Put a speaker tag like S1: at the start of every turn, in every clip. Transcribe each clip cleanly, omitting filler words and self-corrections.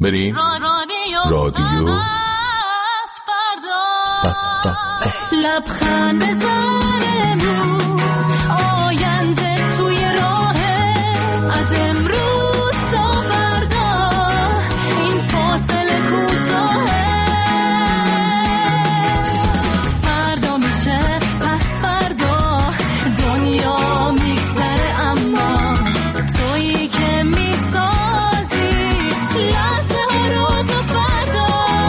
S1: بریم رادیو
S2: لبخند بزن امروز آینده توی راهه از امروز تا فردا این فاصله کوتاهه فردا میشه پس فردا دنیا میگذره اما تویی که میسازی لحظه ها رو تا فردا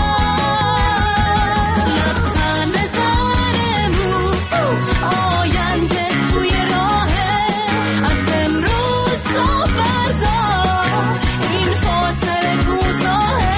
S2: لبخند بزن امروز آینده توی راهه از امروز تا فردا این فاصله کوتاهه.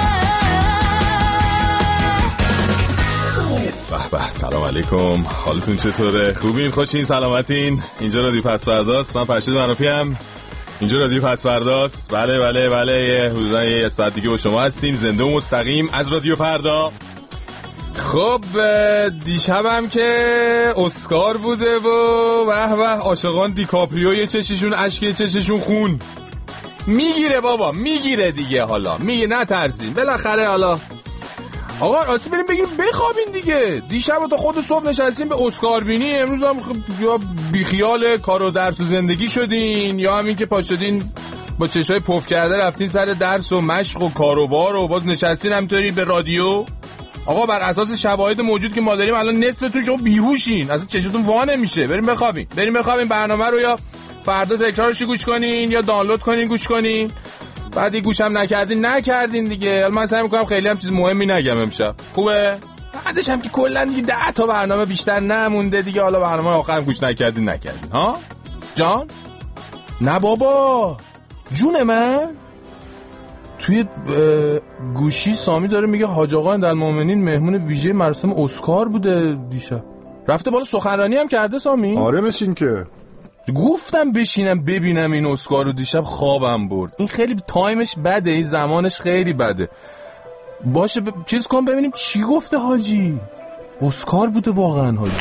S1: به به، سلام علیکم، حالتون چطوره؟ خوبین؟ خوشین؟ سلامتین؟ اینجا رادیو پس فرداست، من فرشید منافی ام. اینجا رادیو پس فرداست. بله حدودا یه ساعت دیگه با شما هستیم، زنده و مستقیم از رادیو فردا. خب دیشبم که اسکار بوده و به عاشقان دیکاپریو یه چششون اشک یه چششون خون میگیره بابا، میگیره دیگه. حالا میگه نترسین بالاخره. حالا آقا راستی بریم بگیم بخوابین دیگه. دیشب تا خود صبح نشستیم به اسکار بینی، امروز هم یا بیخیال کار و درس و زندگی شدین یا همین که پا شدین با چشای پف کرده رفتین سر درس و مشق و کاروبار و باز نشستین همینطوری به رادیو. آقا بر اساس شواهد موجود که ما داریم الان نصفتون شما بیهوشین، اصلا چشتون وا نمیشه. بریم بخوابین برنامه رو یا فردا تکرارش گوش کنین یا دانلود کنین گوش کنین. بعدی گوشم نکردین دیگه. من سعی میکنم خیلی هم چیز مهمی نگم امشب، خوبه؟ بعدش هم که کلا دیگه 10 تا برنامه بیشتر نمونده دیگه. حالا برنامه آخرم گوش نکردین ها جان؟ نه بابا جون من. توی گوشی سامی داره میگه حاج آقا امیرالمومنین مهمون ویژه مراسم اسکار بوده دیشب. رفته بالا سخنرانی هم کرده سامی؟
S3: آره مثل این که
S1: گفتم بشینم ببینم این اسکار رو، دیشب خوابم برد. این خیلی تایمش بده، این زمانش خیلی بده. باشه چیز کن ببینیم چی گفته حاجی. اسکار بوده واقعا حاجی.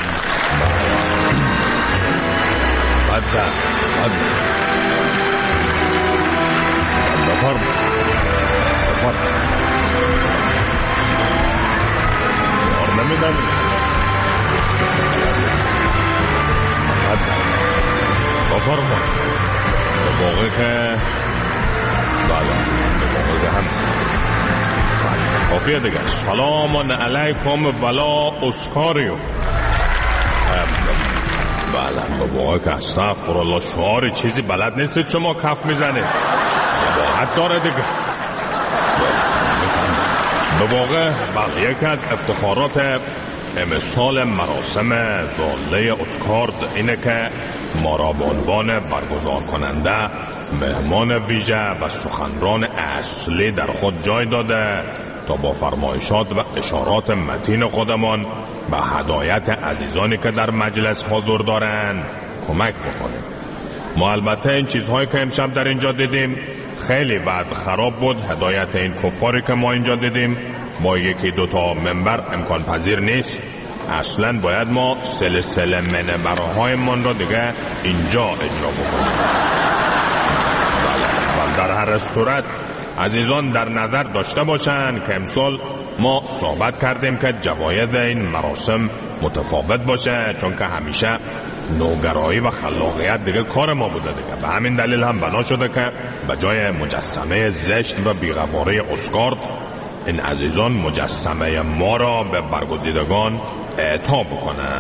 S4: بفرم یار نمیدن بفرما. به موقع که هم کافیه دیگه. سلام علیکم ولا اسکاریو. بله به موقع که استغفرالله شعار چیزی بلد نیستید شما کف میزنید، باحت داره دیگه. به واقع بله یکی از افتخارات امسال مراسم داله اسکار اینه که ما را به عنوان برگزار کننده مهمان ویژه و سخنران اصلی در خود جای داده تا با فرمایشات و اشارات متین خودمان به هدایت عزیزانی که در مجلس حضور دارند کمک بکنیم. ما البته این چیزهایی که امشب در اینجا دیدیم خیلی وضع خراب بود. هدایت این کفاری که ما اینجا دیدیم با یکی دوتا منبر امکان پذیر نیست. اصلا باید ما سلسله منبرهای من را دیگه اینجا اجرا بکنیم. و در هر صورت عزیزان در نظر داشته باشن که امسال ما صحبت کردیم که جواید این مراسم متفاوت باشه، چون که همیشه نوگرایی و خلاقیت دیگه کار ما بوده دیگه. به همین دلیل هم بنا شده که به جای مجسمه زشت و بی‌غواره اسکار این عزیزان مجسمه ما را به برگزیدگان اعطا بکنن.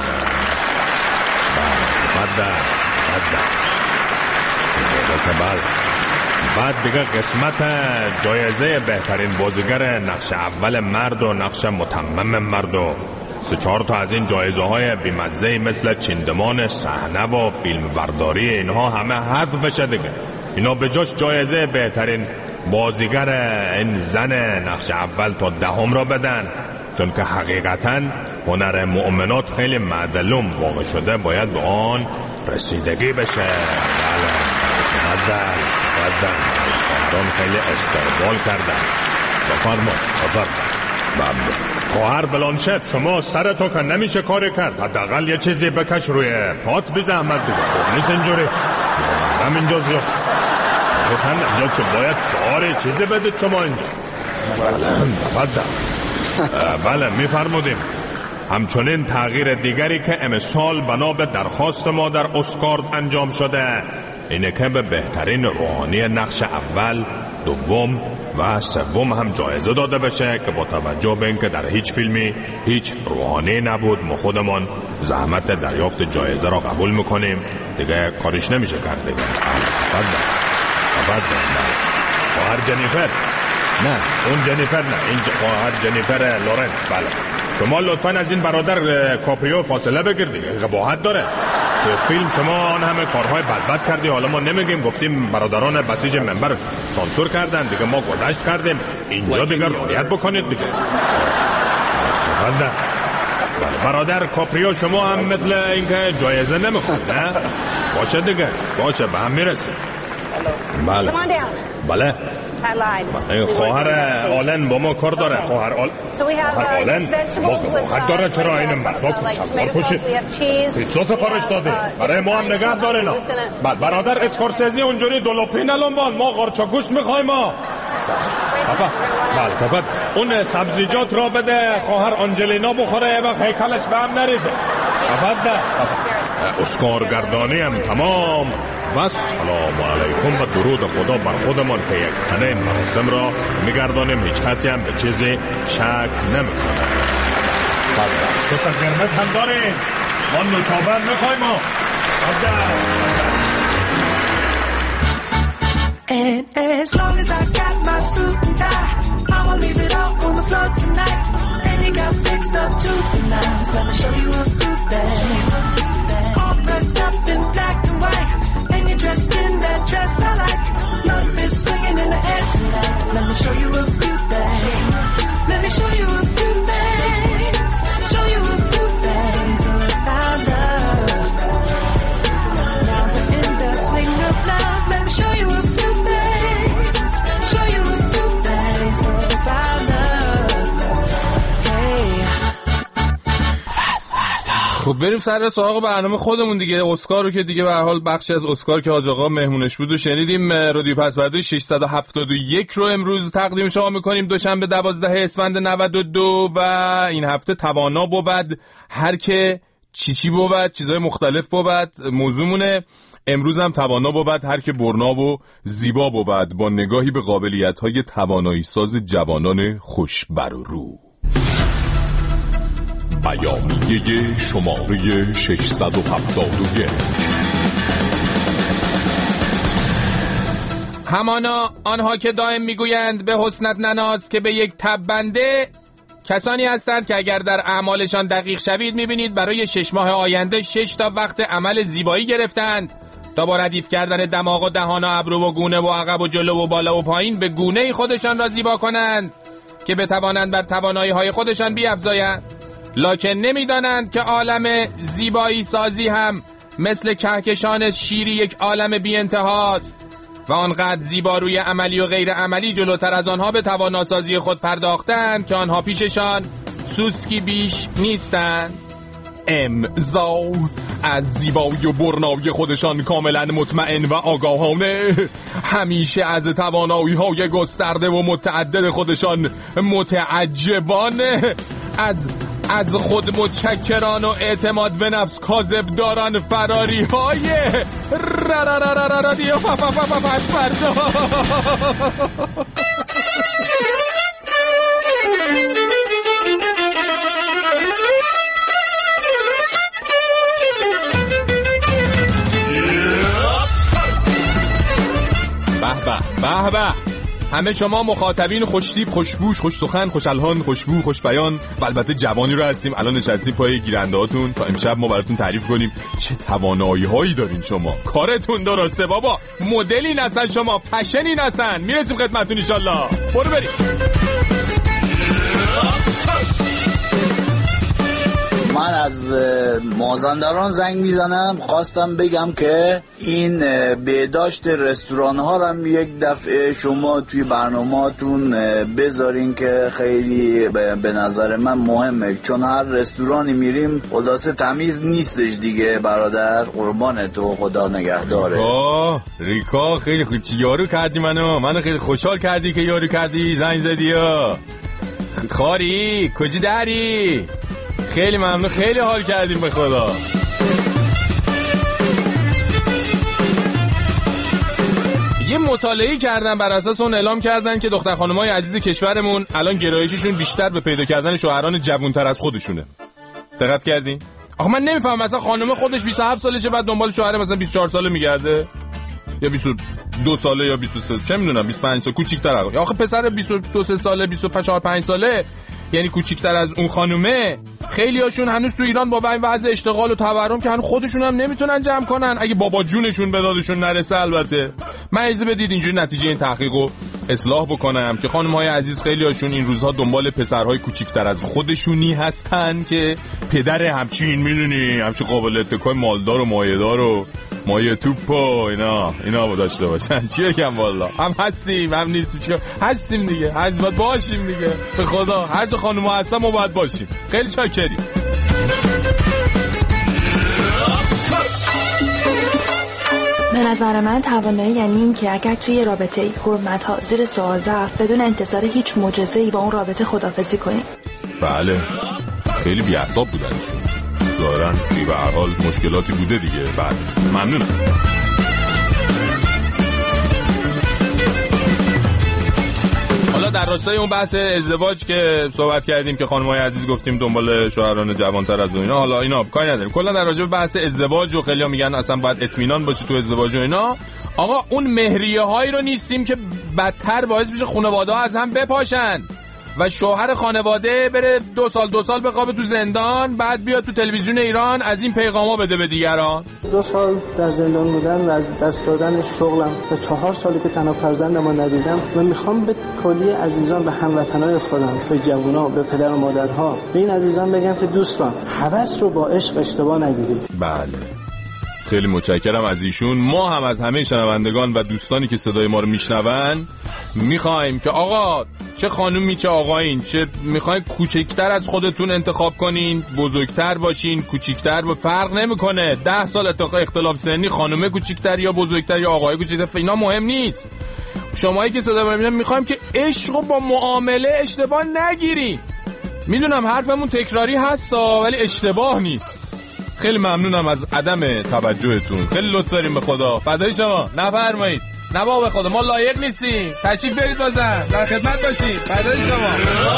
S4: بعد دیگه قسمت جایزه بهترین بازیگر نقش اول مرد و نقش متمم مرد و 3-4 تا از این جایزه های بیمزه مثل چیندمان صحنه و فیلم برداری اینها همه حذف بشه دیگه. اینا به جاش جایزه بهترین بازیگر این زن نقش اول تا 10 را بدن، چون که حقیقتا هنر مؤمنات خیلی معدلوم واقع شده، باید به آن رسیدگی بشه. بله خواهران خیلی استقبال کردن. بفرما. خواهر بلانشت شما سرتو که نمیشه کاری کرد، حداقل یه چیزی بکش روی پات بی زحمت دیگه. خوب نیست اینجوری. همینجا زیاد اینجا که باید شعار چیزی بدید شما اینجا. بله میفرمودیم. همچنین تغییر دیگری که امسال بنا به درخواست ما در اسکارد انجام شده اینه که به بهترین روحانی نقش اول، دوم و سوم هم جایزه داده بشه که با توجه به اینکه در هیچ فیلمی هیچ روحانی نبود ما خودمون زحمت دریافت جایزه را قبول میکنیم دیگه، کارش نمیشه کرد دیگه. خواهر جنیفر، نه اون جنیفر نه، این خواهر جنیفر لورنس. بله شما لطفاً از این برادر کاپریو فاصله بگیر دیگه، قباحت داره. تو فیلم شما آن همه کارهای بد کردی، حالا ما نمیگیم، گفتیم برادران بسیج منبر سانسور کردن دیگه، ما گذشت کردیم، اینجا دیگه رعایت بکنید دیگه. بله برادر کاپریو شما هم مثل اینکه جایزه نمیخواد نه؟ باشه دیگه، باشه به هم میرسه. بله بله خواهر آلن با ما کار داره. خواهر آلن با قباحت داره، چرا این مردا کچلوار کشید؟ پیتزا سفارش داده برای ما هم نگه داره اینا. بله برادر اسکورسیزی اونجوری دلوپی نلنبان، ما قارچا گوشت میخوایم. ما بله تفت اون سبزیجات را بده خواهر آنجلینا بخوره و هیکلش به هم نریزه. تفت اسکار گردانی هم تمام و سلام علیکم و درود خدا بر خودمان که یک تنه مراسم را میگردانیم، هیچ کسی هم به چیزی شک نمیکنه. سس قرمز هم داریم، ما نوشابه میخوایم.
S3: And as long as I got my suit and tie, I'ma leave it all on the floor tonight. And you got fixed up to the nines, let me show you a good thing. All dressed up in black and white, and you're dressed in that dress I like. Love is swinging in the air tonight, let me show you a good thing. Let me show you a good thing. Show you a good thing. So I found love. Now we're in the swing of love, let me show you a good thing.
S1: خب بریم سر سراغ برنامه خودمون دیگه. اسکار رو که دیگه به هر حال بخشی از اسکار که حاج آقا مهمونش بود و شنیدیم. رادیو پسورده 671 رو امروز تقدیم شما میکنیم، دوشنبه 12 اسفند 92 و این هفته توانا بود، هر که چی بود، چیزای مختلف بود موضوعمونه. امروز هم توانا بود، هر که برنا و زیبا بود، با نگاهی به قابلیت‌های توانایی ساز جوانان خوشبر و رو. بیانیه شماره 671. همانا آنها که دائم میگویند به حسنت نناز که به یک تب بنده، کسانی هستند که اگر در اعمالشان دقیق شوید میبینید برای 6 ماه آینده 6 تا وقت عمل زیبایی گرفتند تا با ردیف کردن دماغ و دهان و ابرو و گونه و عقب و جلو و بالا و پایین به گونه‌ای خودشان را زیبا کنند که بتوانند بر توانایی‌های خودشان بیفزایند، لکن نمیدانند که عالم زیبایی سازی هم مثل کهکشان شیری یک عالم بی انتهاست و آنقدر زیبا روی عملی و غیر عملی جلوتر از آنها به تواناسازی خود پرداختند که آنها پیششان سوسکی بیش نیستند. امضا از زیبایی و برنایی خودشان کاملا مطمئن و آگاهانه، همیشه از توانایی‌های گسترده و متعدد خودشان متعجبانه، از خود متشکران و اعتماد به نفس کاذب داران، فراری های رادیو پسورده. به به همه شما مخاطبین خوشتیپ، خوشبوش، خوش سخن، خوش الهان، خوشبو، خوش بیان و البته جوانی رو هستیم. الان نشستیم پای گیرنده هاتون تا امشب ما براتون تعریف کنیم چه توانایی هایی دارین شما. کارتون درسته بابا، مدلی نسن شما، پشنی نسن. میرسیم خدمتتون ان شاء الله. برو بریم.
S5: من از مازندران زنگ میزنم، خواستم بگم که این بهداشت رستوران ها رو هم یک دفعه شما توی برنامه‌تون بذارین که خیلی به نظر من مهمه، چون هر رستورانی میریم خلاصه تمیز نیستش دیگه برادر. قربان تو، خدا نگهداره.
S1: ریکا خیلی یارو کردی منو خیلی خوشحال کردی که یارو کردی، زنگ زدی ها. خاری کجی داری؟ خیلی ممنون، خیلی حال کردیم به خدا. یه مطالعه کردن، بر اساس اون اعلام کردن که دختر خانم‌های عزیز کشورمون الان گرایششون بیشتر به پیدا کردن شوهران جوان‌تر از خودشونه. دقت کردین؟ آخه من نمیفهمم مثلا خانم خودش 27 سالشه بعد دنبال شوهر مثلا 24 ساله میگرده یا 22 ساله یا 23 چه میدونم 25 سال کوچیک‌تر. آخه پسر 22 ساله 24 5 ساله یعنی کوچیک‌تر از اون خانومه. خیلی هاشون هنوز تو ایران با این وضع اشتغال و تورم که هنوز خودشون هم نمیتونن جمع کنن، اگه بابا جونشون به دادشون نرسه. البته من اجازه بدید اینجوری نتیجه این تحقیقو اصلاح بکنم که خانم‌های عزیز خیلی هاشون این روزها دنبال پسرهای کوچیک‌تر از خودشونی هستن که پدر همچین میدونی همچین قابل اتکای مالدار و مایه‌دار و مایه توپ و اینا داشته باشن. چی بگم والا، هم هستیم هم نیستیم، هستیم دیگه، باید باشیم دیگه. به خدا هر جا خانم‌ها هستن ما باید باشیم. خیلی چاکریم.
S6: به نظر من توانایی یعنی این که اگر توی رابطه حرمت‌ها زیر سوال رفت بدون انتظار هیچ معجزه‌ای با اون رابطه خداحافظی کنیم.
S1: بله خیلی بی‌حساب بودنشون ظاهراً، به هر حال مشکلاتی بوده دیگه. بعد ممنونم. حالا در راستای اون بحث ازدواج که صحبت کردیم که خانم‌های عزیز گفتیم دنبال شوهران جوان‌تر از اینا، حالا اینا کاری نداریم. کلا در راجع به بحث ازدواج و خیلی‌ها میگن اصلا باید اطمینان باشه تو ازدواج و اینا. آقا اون مهریه‌هایی رو نیستیم که بدتر باعث میشه خانواده‌ها از هم بپاشن و شوهر خانواده بره 2 سال بخوابه تو زندان، بعد بیاد تو تلویزیون ایران از این پیغاما بده به دیگران.
S7: 2 سال در زندان بودن و از دست دادن شغلم و 4 سالی که تنها فرزندمو ندیدم و میخوام به کلی عزیزان، به هموطنای خودم، به جوونا، به پدر و مادرها، به این عزیزان بگم که دوستان هوس رو با عشق اشتباه نگیرید.
S1: بله خیلی متشکرم از ایشون. ما هم از همه شنوندگان و دوستانی که صدای ما رو میشنون میخوایم که آقا چه خانومی چه آقایین، چه میخواین کوچکتر از خودتون انتخاب کنین، بزرگتر باشین، کوچکتر، به فرق نمیکنه. 10 سال اختلاف سنی، خانومه کوچکتر یا بزرگتر یا آقای کوچکتر، اینا مهم نیست. شمایی که صدا ما میخوایم که عشق رو با معامله اشتباه نگیرین. میدونم حرفمون تکراری هستا ولی اشتباه نیست. خیلی ممنونم از عدم توجهتون، خیلی لطف داریم. به خدا فدای شما. نفرمایید نه بابا، به خدا ما لایق نیستیم. تشریف برید بازم در خدمت باشید. فدای شما.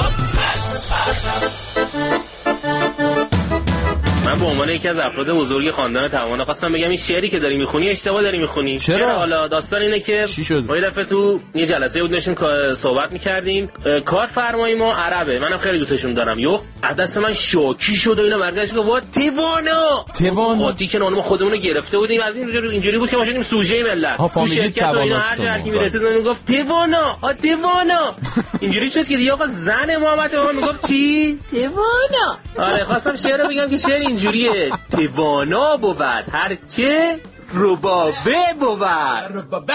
S8: من به عنوان یکی از افراد بزرگ خاندان توانا خواستم بگم این شعری که داری میخونی اشتباه داری میخونی. چرا؟ حالا داستان اینه که ما یه دفعه تو یه جلسه بود نشون صحبت میکردیم، کارفرمای ما عربه، منم خیلی دوستشون دارم. یو از دست من شوکی شد و اینا برگشت گفت وا توانا قاطی که ما خودمون رو گرفته بودیم از اینجوری بود که ما شدیم سوژه ملت تو شرکت و اینا. هر کی میرسید میگفت توانا اینجوری شد که دیگه آقا زن محمد به ما میگفت چی؟ توانا. آره خواستم شعر رو بگم که شعر اینجوریه: توانا بود هر که ربابه بود. ربابه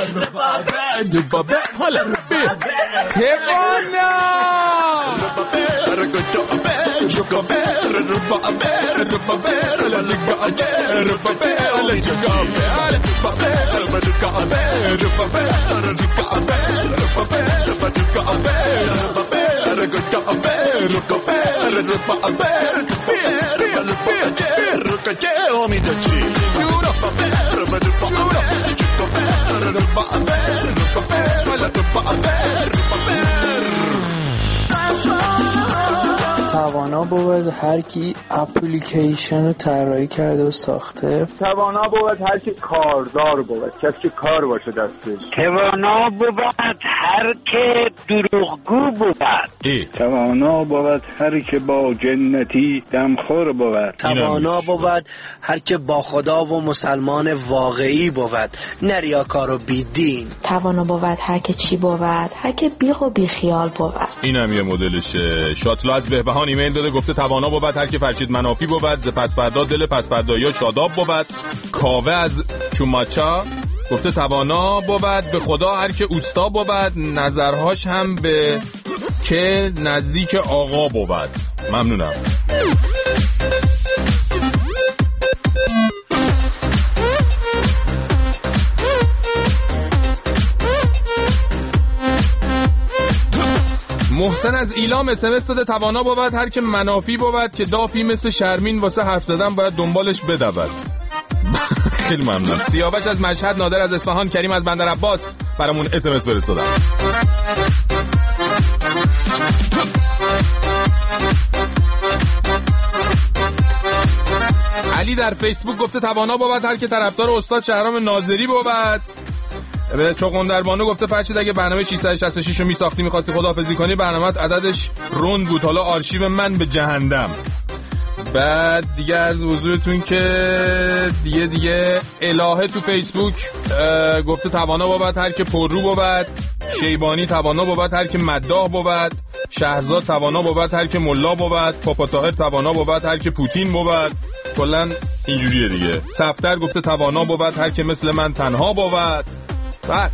S1: حالا توانا
S7: توانا بود هر کی اپلیکیشن رو طراحی کرده و ساخته.
S9: توانا بود هر کی کاردار بود، کسی که کار باشه دستش.
S10: توانا بود
S9: هر که دروغگو بود.
S10: توانا بود هر که با جنتی دمخور بود.
S11: توانا بود هر که با خدا و مسلمان واقعی بود، نه ریاکار و بیدین.
S6: توانا بود هر که چی بود، هر که بیخ و بیخیال بود.
S1: اینم یه مدلشه. شاتلا از بهبهان ایمیل داده گفته توانا بود هر که فرشید منافی بود، ز پسفردا دل پسفردایا شاداب بود. کاوه از چوماچا گفته توانا بود به خدا هر که اوستا بود، نظرهاش هم به که نزدیک آقا بود. ممنونم. محسن از ایلام اسمس داده توانا بود هر که منافی بود، که دافی مثل شرمین واسه حرف زدن باید دنبالش بدود. خیلی ممنون. سیاوش از مشهد، نادر از اصفهان، کریم از بندر عباس برامون اسمس فرستادن. علی در فیسبوک گفته توانا بود هر که طرفدار استاد شهرام ناظری بود. به چغندربانو گفته فرشید اگه برنامه 666 رو میساختی میخواستی خداحافظی کنی برنامه‌ت عددش روند بود، حالا آرشیو من به جهنم. بعد دیگه از حضورتون که دیگه الهه تو فیسبوک گفته توانا بود هر که پررو بود، شیبانی توانا بود هر که مداح بود، شهرزاد توانا بود هر که ملا بود، پاپا طاهر توانا بود هر که پوتین بود. کلا اینجوریه دیگه. صفدر گفته توانا بود هر که مثل من تنها بود. بعد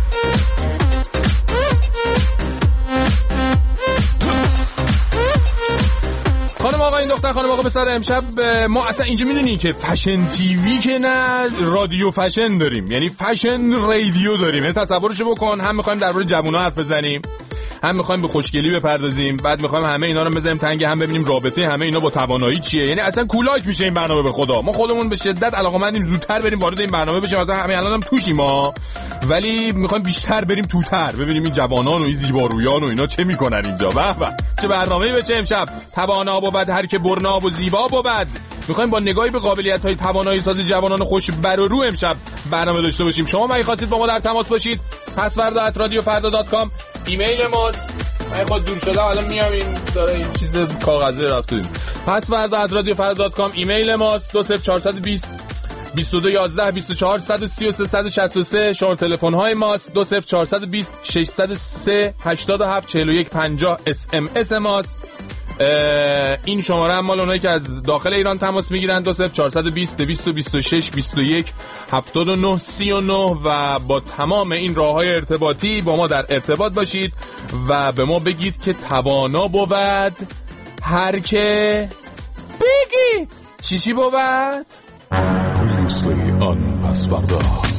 S1: خانم آقا این دختر خانم آقا پسر، امشب ما اصلا اینجا میدونی که فشن تیوی که نه رادیو فشن داریم، یعنی فشن رادیو داریم. یعنی تصورشو بکن، هم میخوایم درباره جوونا حرف بزنیم، هم میخوایم به خوشگلی بپردازیم، بعد میخوایم همه اینا رو بزنیم تنگ هم، ببینیم رابطه همه اینا با توانایی چیه. یعنی اصلا کولاک میشه این برنامه. به خدا ما خودمون به شدت علاقه‌مندیم زودتر بریم وارد این برنامه بشیم. مثلا همین الانم توشیم ما، ولی میخوایم بیشتر بریم توتر ببینیم این جوانان و این زیبارویان و اینا چه میکنن اینجا. به به چه برنامه‌ای بشه امشب. توانا بود هر که برنا و زیبا بود. میخوایم با نگاهی به قابلیت‌های توانایی سازی جوانان خوش بر و رو امشب برنامه داشته باشیم. شما اگه خواستید با ما در تماس باشید password@radiofarda.com ایمیل ماست. من خود دور شدم الان میام این داره این چیز کاغذی رفتیم. password@radiofarda.com ایمیل ماست. 20420 2211 24 133 163 شماره تلفن های ماست. 20420 603 87 41 50 SMS ماست. این شماره هم مال اونایی که از داخل ایران تماس میگیرن. 20420 226 21 79 39 و با تمام این راههای ارتباطی با ما در ارتباط باشید و به ما بگید که توانا بود هر که بگید چی بود.
S4: پریوسلی آن پسوردا.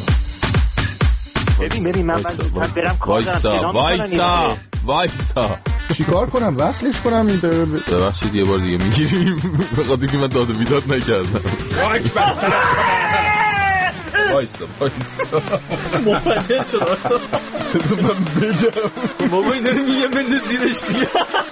S9: ببین من برم کار دارم.
S1: وایسا
S12: چیکار کنم؟ وصلش کنم؟ این
S1: ببخشید یه بار دیگه میگیریم به خاطر که من داد و بیداد نکردم. وایسا
S11: مفجر شد
S1: تو من بگم
S11: بابا این داره میگه بنده زیرش دیگه.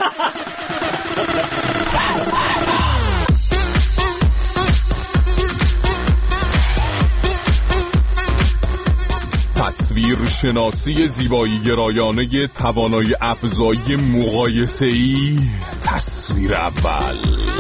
S1: تصویر شناسی زیبایی گرایانه توانایی افزایی مقایسه‌ای. تصویر اول.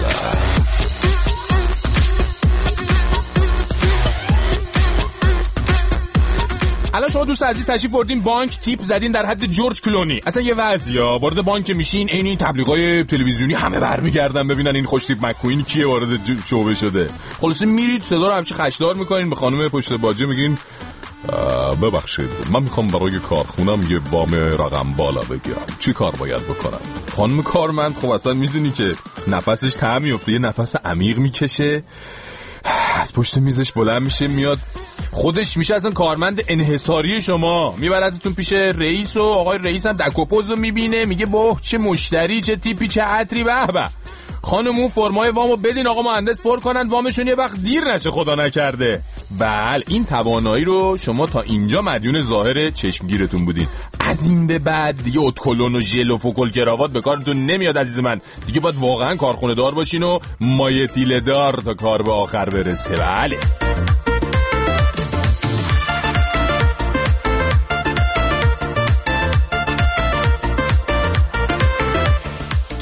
S1: الان شما دوست عزیز تشریف بردین بانک، تیپ زدین در حد جورج کلونی. اصلا یه وضعیا وارد بانک میشین، عین این تبلیغات تلویزیونی همه برمیگردن ببینن این خوش تیپ مک‌کوین کیه وارد شعبه شده. خلاص میرید صدا رو همچین خشدار میکنین، به خانم پشت باجه میگین ببخشید من میخوام برای کارخونم یه وام رقم بالا بگیرم، چی کار باید بکنم؟ خانم کارمند خب اصلا میدونی که نفسش ته میفته، یه نفس عمیق میکشه، از پشت میزش بلند میشه میاد، خودش میشه اصلا کارمند انحصاری شما، میبردتون پیش رئیس و آقای رئیس هم دکوپوز رو میبینه، میگه بوه چه مشتری، چه تیپی، چه عطری، به به خانمون فرمای وامو بدین آقا مهندس پر کنن وامشون یه وقت دیر نشه خدا نکرده. بله این توانایی رو شما تا اینجا مدیون ظاهر چشمگیرتون بودین، از این به بعد دیگه اتکلون و ژل و فوکل کراوات به کارتون نمیاد عزیز من، دیگه باید واقعا کارخونه دار باشین و مایه تیله دار تا کار به آخر برسه. بله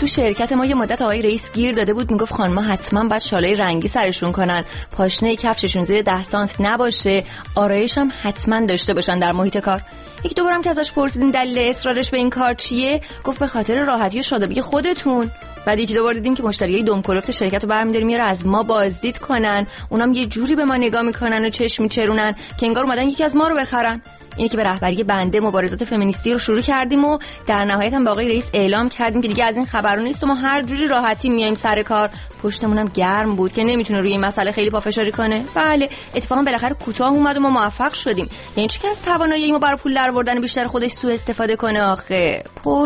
S13: شرکت ما یه مدت آقای رئیس گیر داده بود، میگفت خانم‌ها حتما باید شالای رنگی سرشون کنن، پاشنه کفششون زیر 10 سانت نباشه، آرایش هم حتما داشته باشن در محیط کار. یک دو بارم که ازش پرسیدیم دلیل اصرارش به این کار چیه، گفت به خاطر راحتی و شادابی خودتون. بعد یکی دو بار دیدیم که مشتریای دمکلفت شرکت رو برمی‌داره میاره از ما بازدید کنن، اونام یه جوری به ما نگاه میکنن و چشم میچرونن که انگار اومدن یکی از ما رو بخرن. اینه که به رهبری بنده مبارزات فمینیستی رو شروع کردیم و در نهایت هم با آقای رئیس اعلام کردیم که دیگه از این خبرو نیست و ما هر جوری راحتی میایم سر کار. پشتمون هم گرم بود که نمیتونه روی این مسئله خیلی پافشاری کنه. بله، اتفاقا بالاخره کوتاه اومد و ما موفق شدیم. یعنی چی که از توانایی ما برای پول درآوردن بیشتر خودش سوء استفاده کنه آخه.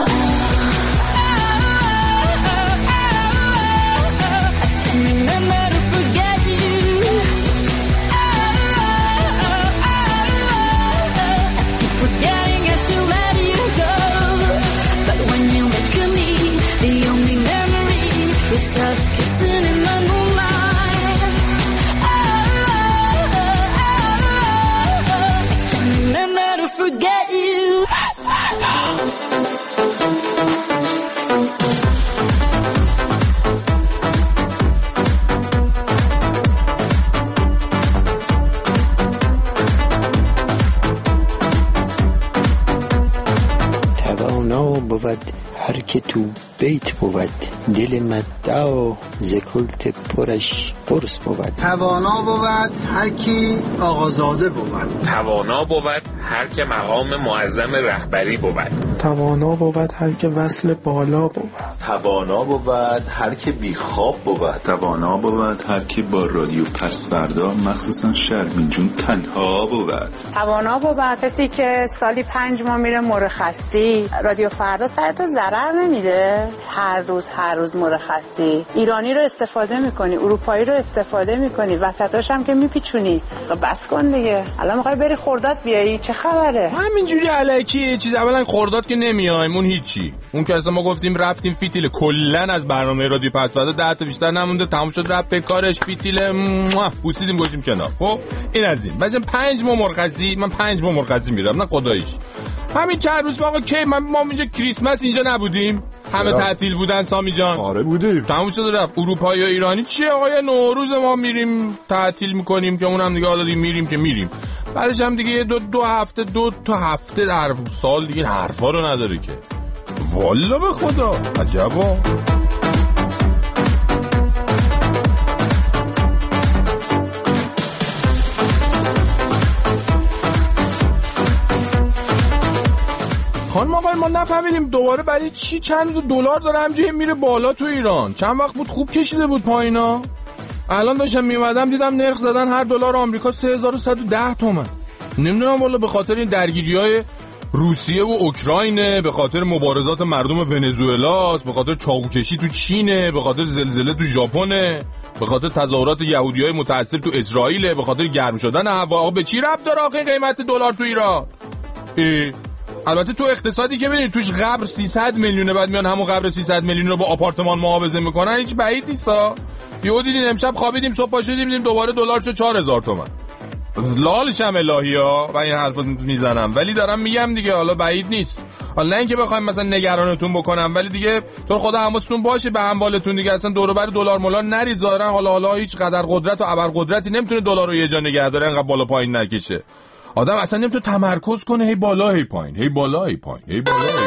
S14: بود هر که تو بیت بود، دل مدعا زکلت پرش قرص بود.
S15: توانا بود هر کی آقازاده بود.
S16: توانا بود هر که مقام معظم رهبری بود.
S17: توانا بود هر که وصل بالا بود.
S18: توانا بود هر که بیخواب بود.
S19: توانا بود هر که با رادیو پس فردا مخصوصا شرمین جون تنها بود.
S20: توانا بود کسی که سالی 5 ماه میره مرخصی. رادیو فردا سرتو ضرر نمیده؟ هر روز مرخصی. ایرانی رو استفاده میکنی، اروپایی رو استفاده میکنی، وسطاش هم که میپیچونی. بس کن دیگه. الان میخوای بری خرداد بیایی، چه خبره؟
S1: همینجوری الکی چیز. اولا خرداد که نمیایم، اون هیچی. اون که اصلا ما گفتیم رفتیم فیتیل، کلا از برنامه رادیو پس فردا 10 تا بیشتر نمونده، تموم شد رفت به کارش. فیتیل بوسیدیم گوشیم کنار. خب این از این. بعد 5 ماه مرخصی، من 5 ماه مرخصی میرم، نه خداییش. همین چند روز آقا کی ما اینجا کریسمس اینجا نبودیم؟ همه تعطیل بودن سامی جان.
S12: آره بودیم.
S1: تموم شد رفت. اروپایی یا ایرانی چیه آقا؟ نوروز ما میریم تعطیل میکنیم که اونم دیگه حالا دیگه میریم که میریم. بعدش هم دیگه دو تا هفته در سال دیگه حرفا رو نداره که. والا به خدا عجبا. خانم آقای ما نفهمیدیم دوباره برای چی چند روز دلار داره همجوری میره بالا تو ایران؟ چند وقت بود خوب کشیده بود پایینا. الان داشتم میومدم دیدم نرخ زدن هر دلار آمریکا 3110 تومان. نمیدونم والا به خاطر این درگیری‌های روسیه و اوکراینه، به خاطر مبارزات مردم ونزوئلاست، به خاطر چاقوکشی تو چینه، به خاطر زلزله تو ژاپنه، به خاطر تظاهرات یهودیای متعصب تو اسرائیل، به خاطر گرم شدن هوا. آقا به چی ربط داره آخه قیمت دلار تو ایران؟ البته تو اقتصادی که ببینید توش قبر 300 میلیونه، بعد میان همون قبر 300 میلیون رو با آپارتمان معاوضه میکنن، هیچ بعید نیستا. یهو دیدین امشب خوابیدیم صبح پا شدیم دیدیم دوباره دلار شد 4000 تومان. لالش هم الهی‌ها و این حرفا میزنم، ولی دارم میگم دیگه حالا بعید نیست. حالا نه اینکه بخوایم مثلا نگرانتون بکنم، ولی دیگه تو خدا حواستون باشه به اموالتون دیگه. اصلا دور و بر دلار مولار نرید ظاهرا. حالا هیچ قدر قدرت و ابرقدرتی نمیتونه دلار رو یه جا نگه داره، انقدر بالا پایین نکشه. آدم اصلا نمیتونه تمرکز کنه، هی بالا هی پایین، هی بالا هی پایین، هی بالا هی پایین.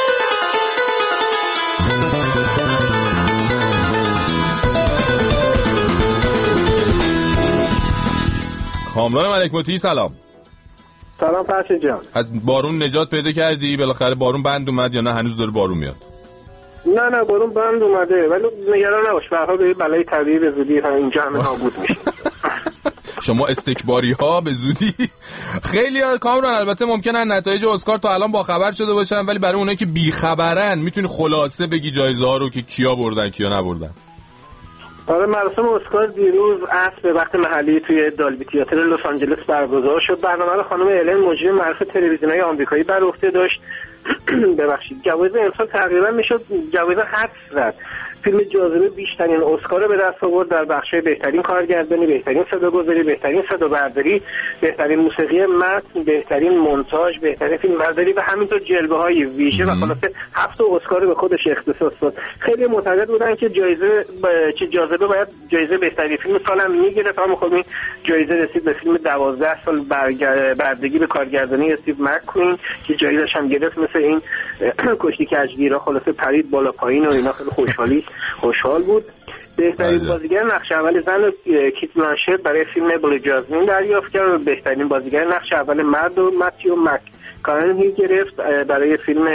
S1: کامران ملک مطیعی سلام.
S21: سلام فرشید جان.
S1: از بارون نجات پیدا کردی؟ بالاخره بارون بند اومد یا نه هنوز داره بارون میاد؟
S21: نه بارون بند اومده، ولی نگران نباش، به هر حال بلای طبیعی به زودی اینجا همه نابود میشه.
S1: شما استکباری ها به زودی. خیلی کامران البته ممکنه نتایج اسکار تا الان با خبر شده باشن، ولی برای اونایی که بی خبرن میتونی خلاصه بگی جایزه ها رو که کیا بردن کیا نبردن؟
S21: آره، مراسم اسکار دیروز عصر به وقت محلی توی دالبی تئاتر لس آنجلس برگزار شد. برنامه رو خانم الن مجری معروف تلویزیون‌های آمریکایی بر عهده داشت. ببخشید جوایز امسال تقریبا میشد جوایز حدس زد. فیلم جاذبه بیشترین اسکار رو به دست آورد در بخش‌های بهترین کارگردانی، بهترین صداگذاری، بهترین صدابرداری، بهترین موسیقی متن، بهترین مونتاژ، بهترین فیلمبرداری و همینطور جلوه‌های ویژه و خلاصه 7 اسکار رو به خودش اختصاص داد. خیلی معتقد بودن که جاذبه باید جایزه بهترین فیلم سال هم میگرفت، اما خب این جایزه رسید به فیلم 12 سال بردگی به کارگردانی استیو مک‌کوین که جایزش هم گرفت. مثل این کشتی کجگیرا خلاصه پرید بالا پایین و اینا، خیلی خوشحال بود. بهترین بازیگر نقش اول زن کیت بلانشت برای فیلم بلو جاسمین دریافت کرد و بهترین بازیگر نقش اول مرد و متیو مک‌کانهی گرفت برای فیلم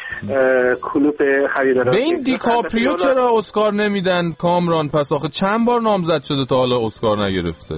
S21: کلوپ خریداران.
S1: به این دیکاپریو چرا اسکار نمیدن کامران؟ پس آخه چند بار نامزد شده تا حالا اسکار نگرفته؟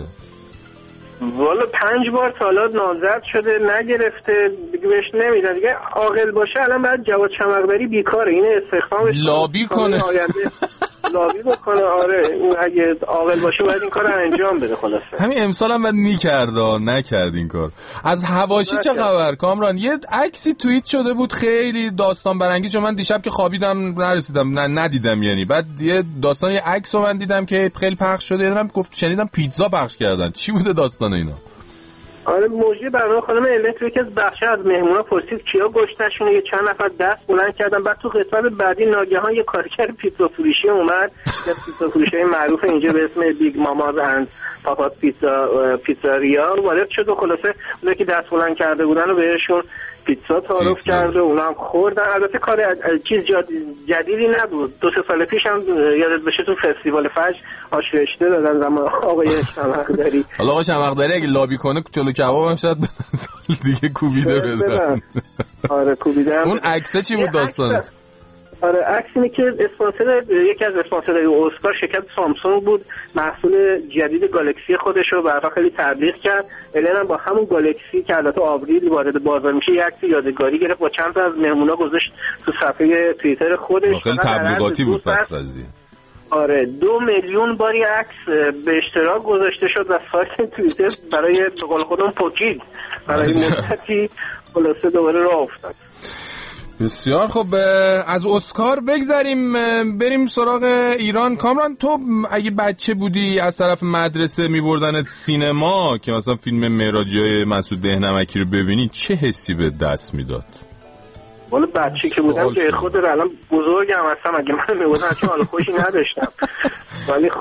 S21: والا 5 بار تا حالا نامزد شده نگرفته، دیگه بهش نمیدن. دیگه عاقل باشه الان بعد جواد چمقدری بیکاره، این استخدامش
S1: لابی کنه
S21: لابی بکنه. آره اگه عاقل باشه باید این کار رو انجام بده. خلاصه
S1: همین امسال هم باید نکرد این کار. از حواشی چه خبر کامران؟ یه عکسی توییت شده بود خیلی داستان برانگیز، چون من دیشب که خوابیدم ندیدم یعنی. بعد یه داستان یه عکس رو من دیدم که خیلی پخش شده، یادم گفت شنیدم پیتزا پخش کردن. چی بوده داستان اینا؟
S21: آره موجی برنامه خانم الکتریک از بخش از مهمونا پرسید کیا گشتشونه، یه چند نفر دست بلند کردن. بعد تو قسمت بعدی ناگهان یه کارگر پیتزا فروشی اومد، یه پیتزا فروشی معروف اینجا به اسم بیگ ماماز اند پاپاس پیتزاریا وارد شد و خلاصه اونایی که دست بلند کرده بودن رو بهشون پیتزا تعارف کرد و اونا هم خوردن. البته کار چیز جدیدی نبود، 2-3 سال پیش هم یادت باشه تو فستیوال فجر آش رشته دادن زمان آقای شمقدری.
S1: حالا آقای شمقدری اگه لابی کنه جلو کباب هم شاید سال دیگه کوبیده بزن.
S21: آره کوبیده.
S1: اون عکسه چی بود داستانش؟
S21: آره عکس اینه که یکی از اسپانسرهای اسکار شرکت سامسونگ بود، محصول جدید گالاکسی خودش رو برای خیلی تبلیغ کرد. الان با همون گالاکسی که البته آوریل وارد بازار میشه یه عکس یادگاری گرفت با چند تا از مهمونا گذاشت تو صفحه توییتر خودش.
S1: خیلی تبلیغاتی بود پس قضیه.
S21: آره 2 میلیون باری عکس به اشتراک گذاشته شد و سایت توییتر برای به قول خودم پوکید برای مدتی خلاصه دوباره راه افتاد.
S1: بسیار خب، از اسکار بگذریم بریم سراغ ایران. کامران تو اگه بچه بودی از طرف مدرسه میبردنت سینما که مثلا فیلم معراجی‌های مسعود دهنمکی رو ببینی، چه حسی به دست میداد؟
S21: والا بچه که بودم که خود الان بزرگم هستم، اگه من میبردن چه حال خوشی نداشتم. ولی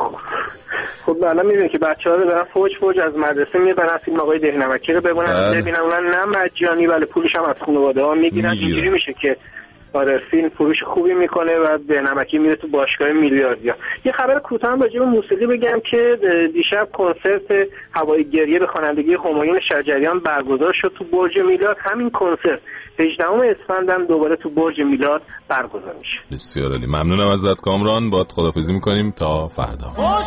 S21: خب الان میبینی که بچه‌ها رو دارن فوج از مدرسه میبرن فیلم آقای دهنمکی رو ببینن اونن نه مجانی ولی پولش هم از خانواده ها میگیرن. اینجوری میشه که آره فیلم فروش خوبی میکنه و دهنمکی میره تو باشگاه میلیاردیا. یه خبر کوتاه هم راجع به موسیقی بگم که دیشب کنسرت هوای گریه به خوانندگی همایون شجریان برگزار شد تو برج میلاد. همین کنسرت 18 اسفند هم دوباره تو برج میلاد برگزار میشه.
S1: بسیار عالی، ممنونم ازت کامران. باهات خداحافظی میکنیم تا فردا.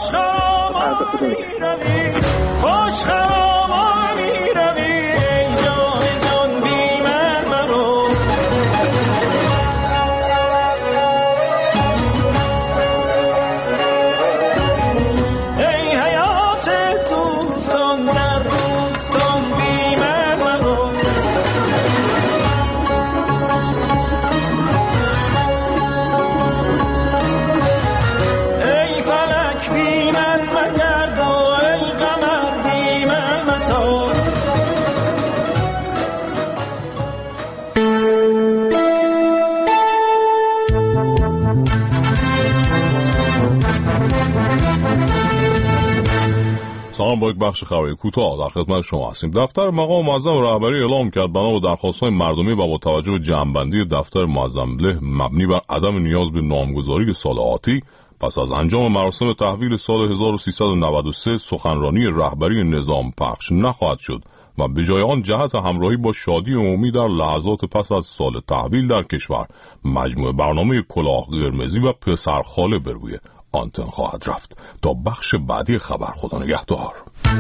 S4: سلام، با یک بخش خبری کوتاه در خدمت شما هستیم. دفتر مقام معظم رهبری اعلام کرد بنا به درخواست‌های مردمی و با توجه به جمع‌بندی دفتر معظم له مبنی بر عدم نیاز به نامگذاری سال آتی، پس از انجام مراسم تحویل سال 1393 سخنرانی رهبری نظام پخش نخواهد شد و به جای آن جهت همراهی با شادی عمومی در لحظات پس از سال تحویل در کشور مجموعه برنامه کلاه قرمزی و پسرخاله بر روی آنتن خواهد رفت. تا بخش بعدی خبر، خدا نگهدار.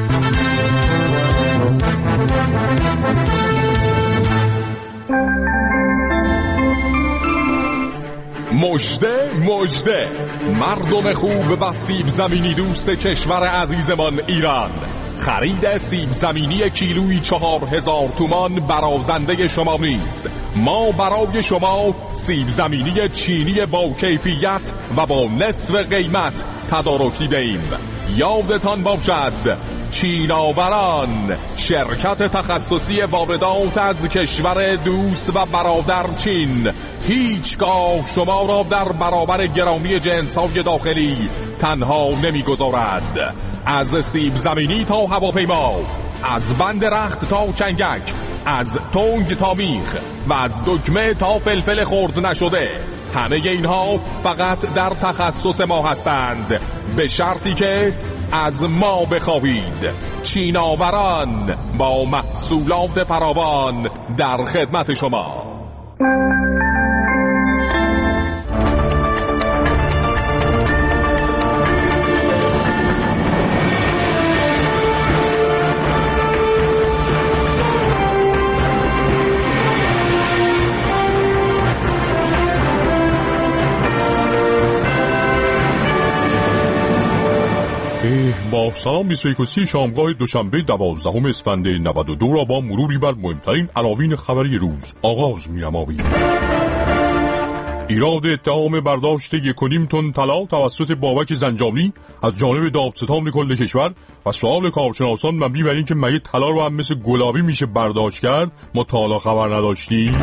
S4: مژده مردم خوب و سیب زمینی دوست کشور عزیزمان ایران، خرید سیب زمینی کیلویی 4000 تومان برازنده شما نیست. ما برای شما سیب زمینی چینی با کیفیت و با نصف قیمت تدارک دیده‌ایم. یادتان باشد چیناوران، شرکت تخصصی واردات از کشور دوست و برادر چین، هیچگاه شما را در برابر گرامی جنس‌های داخلی تنها نمی‌گذارد. از سیب زمینی تا هواپیما، از بند رخت تا چنگک، از تنگ تا میخ و از دکمه تا فلفل خرد نشده، همه اینها فقط در تخصص ما هستند، به شرطی که از ما بخواهید. چیناوران با محصولات فراوان در خدمت شما. با سلام 21 شامگاه دوشنبه 12 اسفند 92 را با مروری بر مهمترین عناوین خبری روز آغاز می‌نماییم. ایراد اتهام برداشت 1.5 تن طلا توسط بابک زنجانی از جانب دادستان کل کشور و سوال کارشناسان مبنی بر اینکه مگه طلا رو هم مثل گلابی میشه برداشت کرد، ما تا حالا خبر نداشتیم.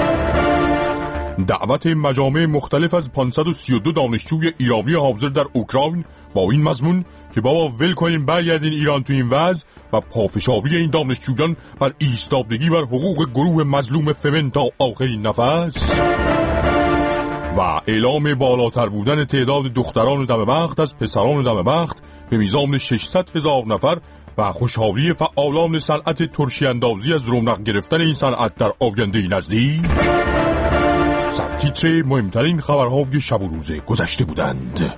S4: دعوت مجامع مختلف از 532 دانشجوی ایرانی حاضر در اوکراین با این مضمون که بابا ول کنیم برگردین ایران تو این وضع و پافشاری این دانشجویان بر ایستادگی بر حقوق گروه مظلوم فمن تا آخرین نفس و اعلام بالاتر بودن تعداد دختران دم بخت از پسران دم بخت به میزان 600,000 نفر و خوشحالی فعالان صنعت ترشی اندازی از رونق گرفتن این صنعت در آینده نزدیک. سرتیتر مهمترین خبرهای شب و روز گذشته بودند.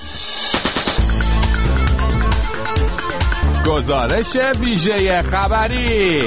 S1: گزارش ویژه خبری.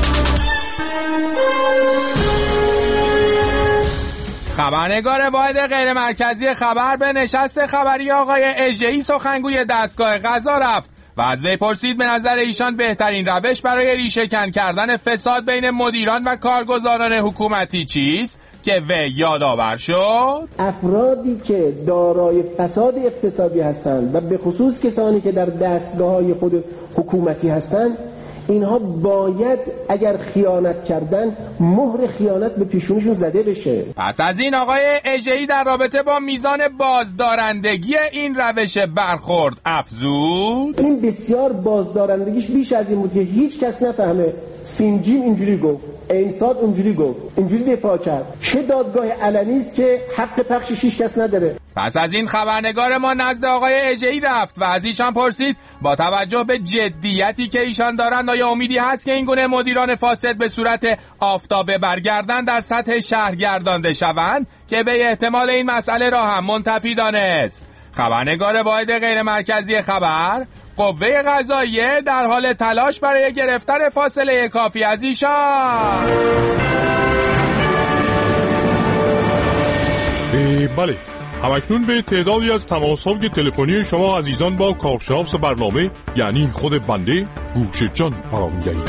S1: خبرنگار واحد غیر مرکزی خبر به نشست خبری آقای اژه‌ای سخنگوی دستگاه قضا رفت و از وی پرسید به نظر ایشان بهترین روش برای ریشه‌کن کردن فساد بین مدیران و کارگزاران حکومتی چیست که وی یادآور شد
S2: افرادی که دارای فساد اقتصادی هستند و به خصوص کسانی که در دستگاه‌های خود حکومتی هستند، اینها باید اگر خیانت کردن مهر خیانت به پیشونشون زده بشه.
S1: پس از این آقای اژه‌ای در رابطه با میزان بازدارندگی این روش برخورد افزود
S2: این بسیار بازدارندگیش بیش از این بود که هیچ کس نفهمه سینجیم اینجوری گفت، اینساد اونجوری گفت، اینجوری دفاع کرد. چه دادگاه علنی است که حق پخشش هیچ کس نداره.
S1: پس از این خبرنگار ما نزد آقای اژه‌ای رفت و از ایشان پرسید با توجه به جدیتی که ایشان دارند آیا امیدی هست که این گونه مدیران فاسد به صورت آفتابه برگردن در سطح شهر گردانده شوند که به احتمال این مسئله را هم منتفی دانست. خبرنگار واحد غیر مرکزی خبر: قوه قضاییه در حال تلاش برای گرفتن فاصله کافی از ایشان.
S4: بله، همکنون به تعدادی از تماس‌های تلفنی شما عزیزان با کارشناس برنامه یعنی خود بنده گوش جان فرا می‌دهیم.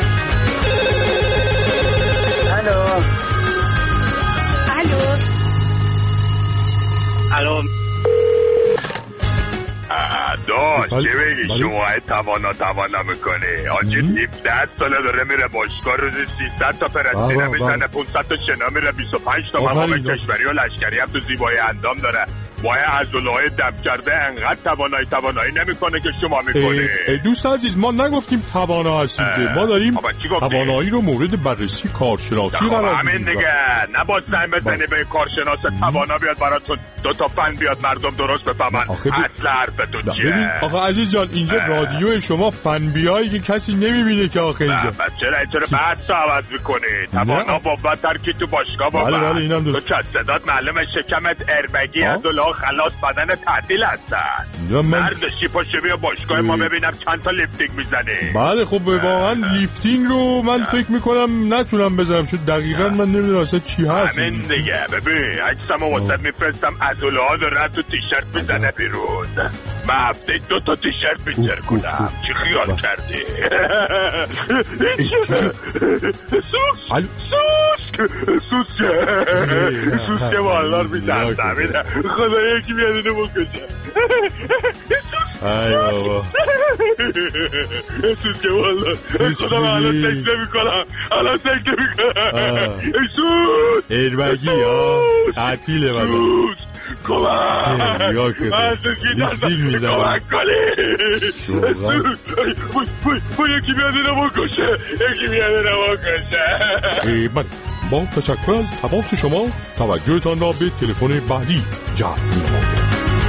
S21: الو
S22: داشت چه بگی شما توانا میکنه آجی 17 ساله داره میره باشگاه روزی 300 تا پرستینه میزنه 500 تا شنا میره 25 تا مقام کشوری و لشکری هم تو زیبای اندام داره وای عضله‌های دم کرده انقدر توانایی نمیکنه که شما میکنه.
S4: دوست عزیز ما نگفتیم توانا هستیم، ما داریم توانایی رو مورد بررسی کارشناسی قرار
S22: همین دیگه. نه با سعی بزنی به کارشناس توانا بیاد براتون 2 تا فن بیاد مردم درست بفهمن اصل حرفتون چیه.
S4: ببین آقا عزیز جان اینجا رادیو شما فن بیایی که کسی نمیبینه که آخه اینجا
S22: چرا اینطور بحث عوض میکنی؟ توانا با ترکی تو باشگاه با
S4: بله اینم
S22: تو صدات معلومه شکمت اربگی عضله ها خلاص بدن تعطیل هستن. برداشتی پاشه بیا باشگاه ما ببینم چند تا لیفتینگ میزنه.
S3: بله خب واقعا لیفتینگ رو من فکر میکنم نتونم بزنم چون دقیقا من نمیدونم اصلا چی هست.
S22: همین دیگه ببین عکسمو واسه میفرستم عضله ها دارن تو تیشرت میزنه بیرون. من هفته 2 تا تیشرت بیشتر کنم. چی خیال کردی؟ سوس که والار میزن زمینه. خدا یکی بیاد اینو بکشه.
S3: ای بابا
S22: سوس که والار خدا من الان سکته میکنم. ای سوس
S3: ایربگی ها تعطیله بدن
S22: کمک من
S3: لیفتینگ میزنم
S22: کمک کنی. یکی بیاد اینو بکشه.
S3: با تشکر از تماس شما توجهتان را به تلفن بعدی جلب می‌نمایم.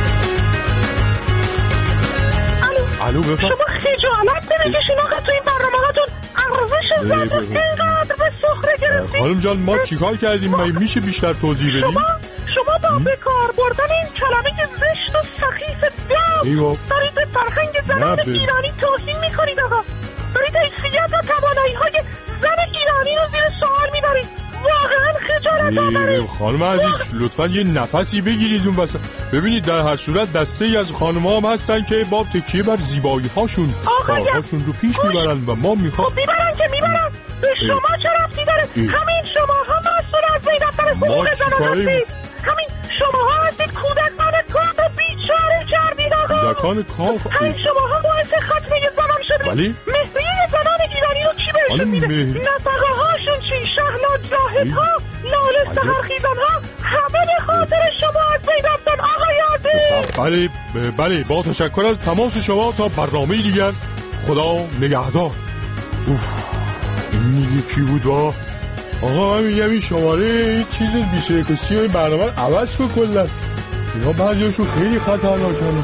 S3: الو بفرمایید.
S5: شما خجالت نمیکشین آقا تو این برنامه‌هاتون ارزش زده اینقدر به سخره گرفتین.
S3: خانم جان ما چیکار کردیم؟ میشه بیشتر توضیح بدیم؟
S5: شما با به کار بردن این کلمه زشت و سخیف داغ دارید به فرهنگ زنان ایرانی توهین میکنید آقا. دارید حیثیت و توانایی‌های زن ایرانی رو زیر سوال میبرید. واقعا خجالت آوره.
S3: خانم عزیز لطفاً یه نفسی بگیرید اون وسط. ببینید در هر صورت دسته‌ای از خانم‌ها هم هستن که با تکیه بر زیبایی‌هاشون کارهاشون رو پیش میبرن و ما میخوام.
S5: خب میبرن که میبرن. به شما چه ربطی داره؟ همین شماها مسئول از زیدفتر حقوق زنان هستید. همین شماها هستید کودکان کار رو بیچاره کردید آقا.
S3: کودکان کار؟
S5: همین شماها باعث ختمه زنان شدید.
S3: ولی
S5: مهریه زنان ایرانی رو کی بهشون میده؟ نفقه هاشون چی؟ شهلا جاهدها، لاله سحرخیزانها همه به خاطر شما از بین رفتن آقای عزیز.
S3: بله با تشکر از تماس شما تا برنامه دیگر. خدا نگهدار. این یکی بود با آقا من میگم این شماره این چیز 21 و این برنامه عوض شد کلا. اینا بعضیاشون خیلی خطرناکه.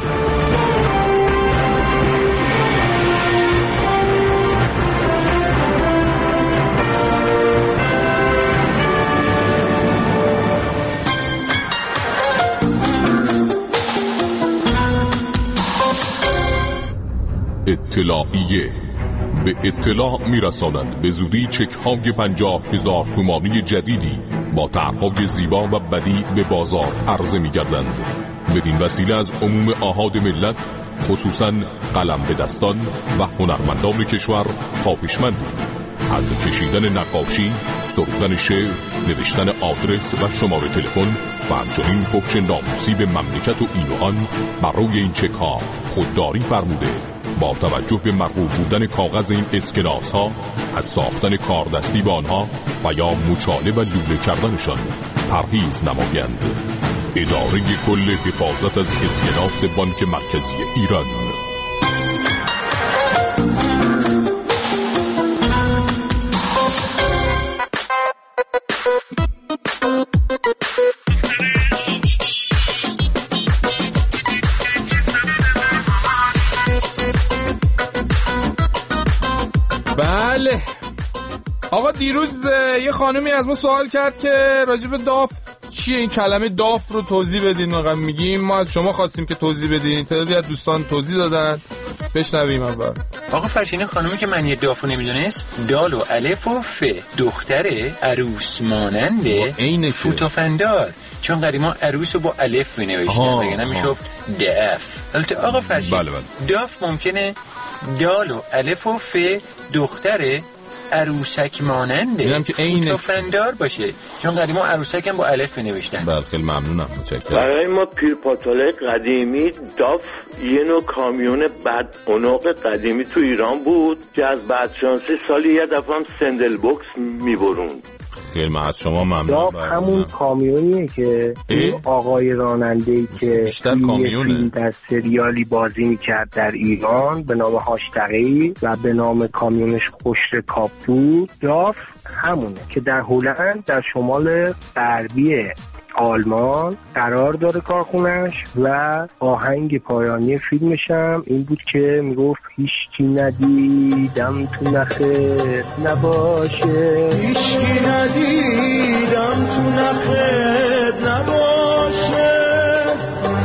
S23: اطلاعیه به اطلاع میرساند به زودی چک های 50,000 تومانی جدیدی با طرح‌های زیبا و بدیع به بازار عرضه می‌گردند. بدین وسیله از عموم آحاد ملت خصوصاً قلم به دستان و هنرمندان کشور خواهشمندیم از کشیدن نقاشی، سرودن شعر، نوشتن آدرس و شماره تلفن و همچنین فحش ناموسی به مملکت و این و آن بر روی این چک ها خودداری فرموده با توجه به مرغوب بودن کاغذ این اسکناس ها از ساختن کاردستی با آنها و یا مچاله و لوله کردنشان پرهیز نمایند. اداره کل حفاظت از اسکناس بانک مرکزی ایران.
S24: بله آقا دیروز یه خانمی از ما سوال کرد که راجب داف چیه این کلمه داف رو توضیح بدین. واقعا میگیم ما از شما خواستیم که توضیح بدین. تعدادی از دوستان توضیح دادن. بشنویم اول.
S25: آقا فرشین خانمی که معنی داف رو نمیدونست دال و الف و ف دختر عروس ماننده فوتوفندار چون قدیما عروس رو با الف مینوشتن وگرنه میشفت داف. البته آقا فرشین داف ممکنه دال و الف و ف دختر عروسک ماننده فوتوفندار باشه چون قدیما عروسک هم با الف نوشتن.
S1: بله خیلی ممنونم متشکرم.
S26: برای ما پیرپاتاله قدیمی داف یه نوع کامیون بد اونق قدیمی تو ایران بود که از بدشانسی سالی یه دفعه هم سندل بوکس میبروند.
S1: خیلی از شما ممنون.
S2: داف همون کامیونیه که آقای راننده‌ای که فیلم در سریالی بازی میکرد در ایران به نام هاشتقی و به نام کامیونش خشر کاپ بود. داف همونه که در هلند در شمال غربی آلمان قرار داره کارخونش و آهنگ پایانی فیلمش هم این بود که میگفت هیچکی ندیدم تو نخت نباشه، هیچکی ندیدم تو نخت نباشه،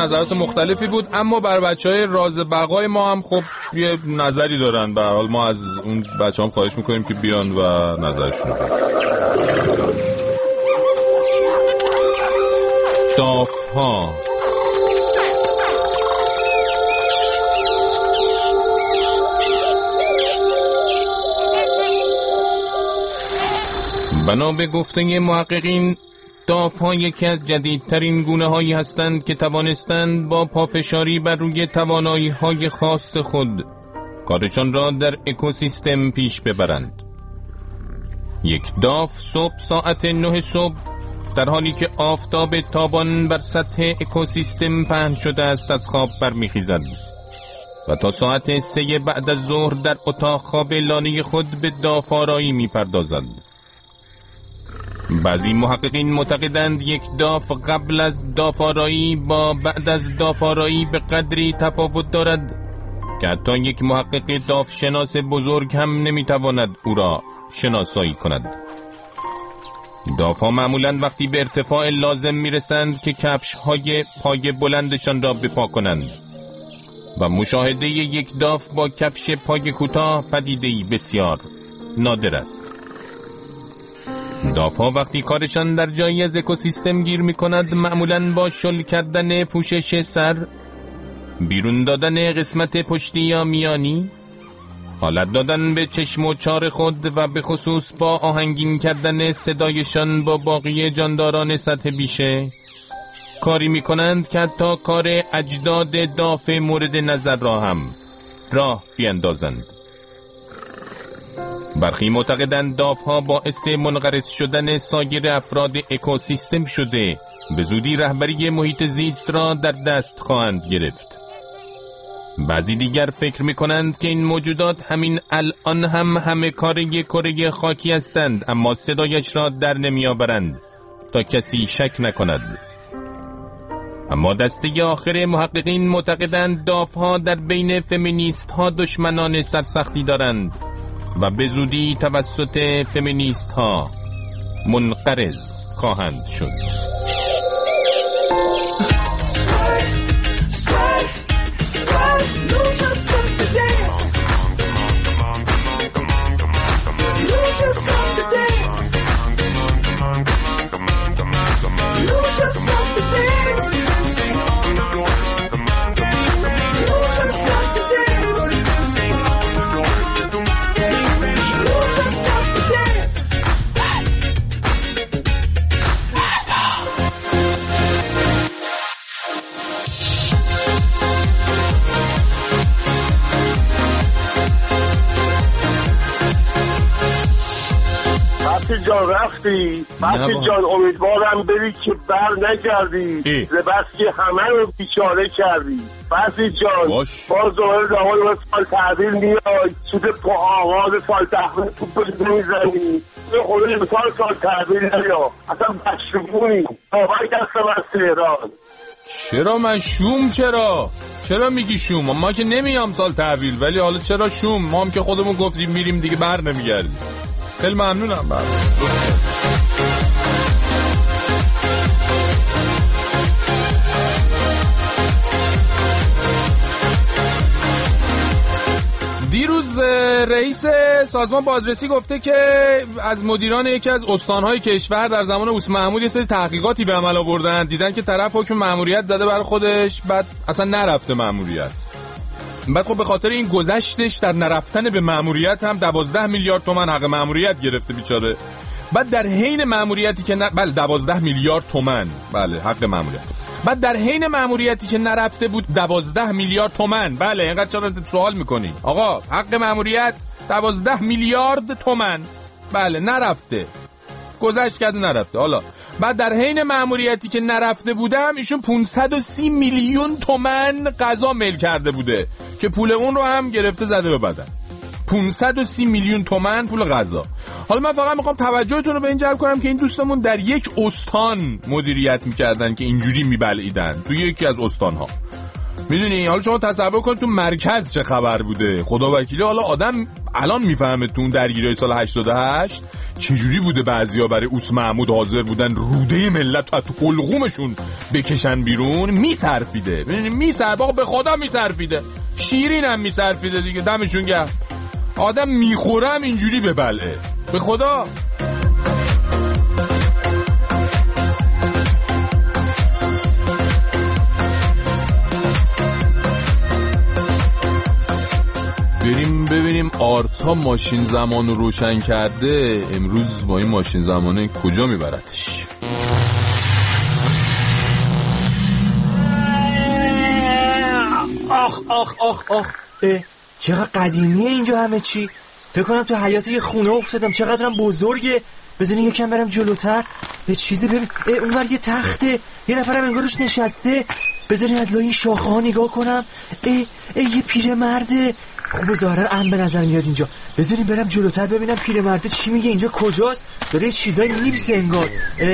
S24: نظرات مختلفی بود، اما بر بچهای راز بقای ما هم خب یه نظری دارن. به هر حال ما از اون بچه‌ها خواهش میکنیم که بیان و نظرشون رو بگن. داف‌ها. بنا به گفته محققین، داف‌ها یکی از جدیدترین گونه‌هایی هستند که توانستند با پافشاری بر روی توانایی‌های خاص خود کارشان را در اکوسیستم پیش ببرند. یک داف صبح ساعت 9 صبح در حالی که آفتاب تابان بر سطح اکوسیستم پهن شده است از خواب برمیخیزد و تا ساعت 3 بعد از ظهر در اتاق خواب لانه خود به داف‌آرایی می‌پردازد. بعضی محققین معتقدند یک داف قبل از داف‌آرایی با بعد از داف‌آرایی به قدری تفاوت دارد که حتی یک محقق داف شناس بزرگ هم نمیتواند او را شناسایی کند. داف‌ها معمولاً وقتی به ارتفاع لازم میرسند که کفش‌های پای بلندشان را بپا کنند و مشاهده یک داف با کفش پای کوتاه پدیده‌ای بسیار نادر است. داف‌ها وقتی کارشان در جایی از اکوسیستم گیر می‌کند معمولاً با شل کردن پوشش سر، بیرون دادن قسمت پشتی یا میانی، حالت دادن به چشم و چار خود و به خصوص با آهنگین کردن صدایشان با باقی جانداران سطح بیشه کاری می‌کنند که حتی کار اجداد داف مورد نظر را هم راه بیندازند. برخی معتقدند داف‌ها باعث منقرض شدن سایر افراد اکوسیستم شده به زودی رهبری محیط زیست را در دست خواهند گرفت. بعضی دیگر فکر می‌کنند که این موجودات همین الان هم همه کار یک کره خاکی هستند، اما صدایش را در نمی‌آورند تا کسی شک نکند. اما دسته آخر محققین معتقدند داف‌ها در بین فمینیست‌ها دشمنان سرسختی دارند و به زودی توسط فمینیست‌ها منقرض خواهند شد.
S6: جان رفتی بسی جان، امیدوارم بری که بر نگردی بس که همه رو بیچاره کردی. بسی جان باز دوباره داخل سال تحویل میای، سود آغاز سال تحویل تو بزنی میزنی خودش سال تحویل نیا، اصلا بشمونی باور کستم از تهران.
S24: چرا من شوم؟ چرا میگی شوم؟ ما که نمیام سال تحویل، ولی حالا چرا شوم؟ ما هم که خودمون گفتیم میریم دیگه بر نمیگردیم. خیلی ممنونم. دیروز رئیس سازمان بازرسی گفته که از مدیران یکی از استانهای کشور در زمان اوس محمود یه سری تحقیقاتی به عمل آوردن، دیدن که طرف حکم مأموریت زده برای خودش، بعد اصلا نرفته مأموریت. بعد خب به خاطر این گذشتش در نرفتن به مأموریت هم 12 میلیارد تومان حق مأموریت گرفته بیچاره. بعد در حین مأموریتی که بله 12 میلیارد تومان بله حق مأموریت. بعد در حین مأموریتی که نرفته بود 12 میلیارد تومان. بله اینقدر چرا سوال میکنی؟ آقا حق مأموریت 12 میلیارد تومان. بله نرفته، گذشت کرده نرفته. حالا بعد در حین مأموریتی که نرفته بودم ایشون 530 میلیون تومان قضا میل کرده بوده که پول اون رو هم گرفته زده به بدن. 530 میلیون تومان پول قضا. حالا من فقط میخوام توجهتون رو به این جلب کنم که این دوستمون در یک استان مدیریت میکردن که اینجوری میبلعیدن توی یکی از استانها. میدونی حالا شما تصور کن تو مرکز چه خبر بوده. خدا وکیلی حالا آدم
S1: الان میفهمه تو اون درگیری سال 88 چجوری بوده بعضیا برای اوس محمود حاضر بودن روده ملت تو حلقومشون بکشن بیرون. میصرفیده، میصرفه، به خدا میصرفیده، شیرین هم میصرفیده دیگه. دمشون گرم. آدم میخورم اینجوری به بلعه، به خدا. بریم ببینیم آرتا ماشین زمان رو روشن کرده، امروز با این ماشین زمانه کجا میبرتش؟
S7: آخ آخ آخ آخ، چقدر قدیمیه اینجا همه چی. فکر کنم تو حیاط یه خونه افتادم. چقدرم بزرگه. بزنین یکم برم جلوتر. به چیزی ببین، اونور یه تخته، یه نفرم انگار روش نشسته. بذارین از لای این شاخه ها نگاه کنم. یه پیرمرده. خوب ظاهرا ام به نظر میاد اینجا. بذارین برم جلوتر ببینم پیرمرده چی میگه. اینجا کجاست؟ داره یه چیزایی می‌نویسه انگار.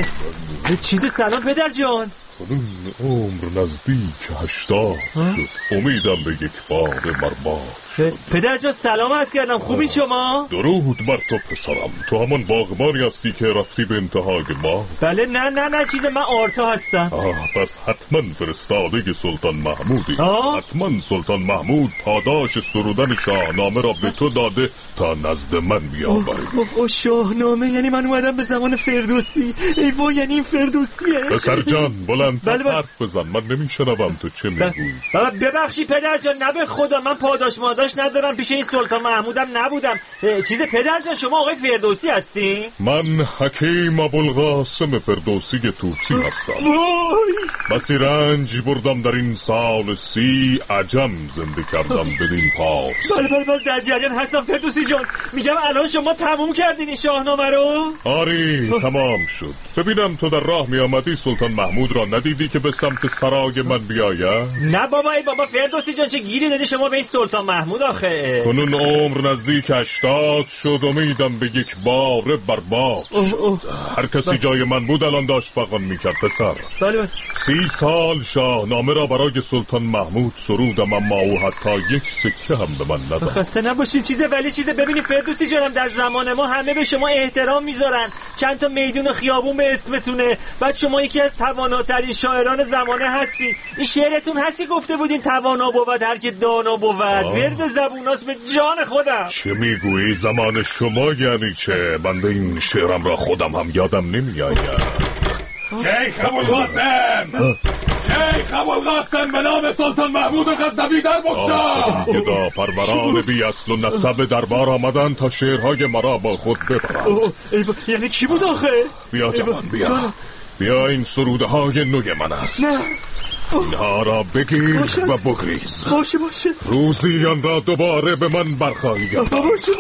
S7: چیز سلام پدر جان.
S23: کنون عمر نزدیک 80 شد، امیدم به یک بار برباد.
S7: پدر جان سلام عرض کردم. خوبی شما؟
S23: درود بر تو پسرم. تو همون باغبانی هستی که رفتی به انتهای ما؟
S7: بله. نه چیز من آرتا هستم.
S23: پس حتما فرستاده سلطان محمودی. حتما سلطان محمود پاداش سرودن شاهنامه را به تو داده تا نزد من بیاوری.
S7: شاهنامه یعنی من اومدم به زمان فردوسی. ای وای، یعنی این فردوسیه.
S23: پسر جان بلندتر حرف بزن، من نمیشنوم تو چه میگویی.
S7: ببخشی پدر جان، نه به خدا من پاداش ندارم، پیش این سلطان محمودم نبودم. چیز پدر جان، شما آقای فردوسی هستی؟
S23: من حکیم ابوالقاسم فردوسی توسی هستم. بسی رنج بردم در این سال 30، عجم زنده کردم بدین پاس.
S7: بله در جریان هستم فردوسی جان. میگم الان شما تموم کردین این شاهنامه رو؟
S23: آری تمام شد. ببینم تو در راه می آمدی سلطان محمود را ندیدی که به سمت سرای من بیاید؟
S7: نه بابا، ای بابا فردوسی جان چه گیری دادی شما به این سلطان محمود آخه؟
S23: کنون عمر نزدیک 80 شد، امیدم به یک بار برباد شد. هر کسی جای من بود الان داشت فغان میکرد پسر.
S7: بله.
S23: 30 سال شاهنامه را برای سلطان محمود سرودم، اما او حتی یک سکه هم به من نداد.
S7: خسته نباشین. ولی ببینید فردوسی جانم، در زمان ما همه به شما احترام میذارن. چند تا میدون و خیابون به اسمتونه. بعد شما یکی از تواناترین شاعران زمانه هستین. این شعرتون هستی گفته بودین توانا بود هر که دانا بود. ورد زبوناست به جان خودم.
S23: چه میگویی؟ زمان شما یعنی چه؟ من به این شعرم را خودم هم یادم نمیآید.
S1: شیخ ابوالقاسم به نام سلطان محمود غزنوی در بگشا.
S23: گدا پروران بی اصل و نسب دربار آمدن تا شعرهای مرا با خود ببرند.
S7: یعنی کی بود آخه؟
S23: بیا جوان بیا این سروده های نوی من است.
S7: نه
S23: اینها را بگیر و بگریز.
S7: باشه
S23: روزی آن را دوباره به من برخواهی گرد.
S7: باشه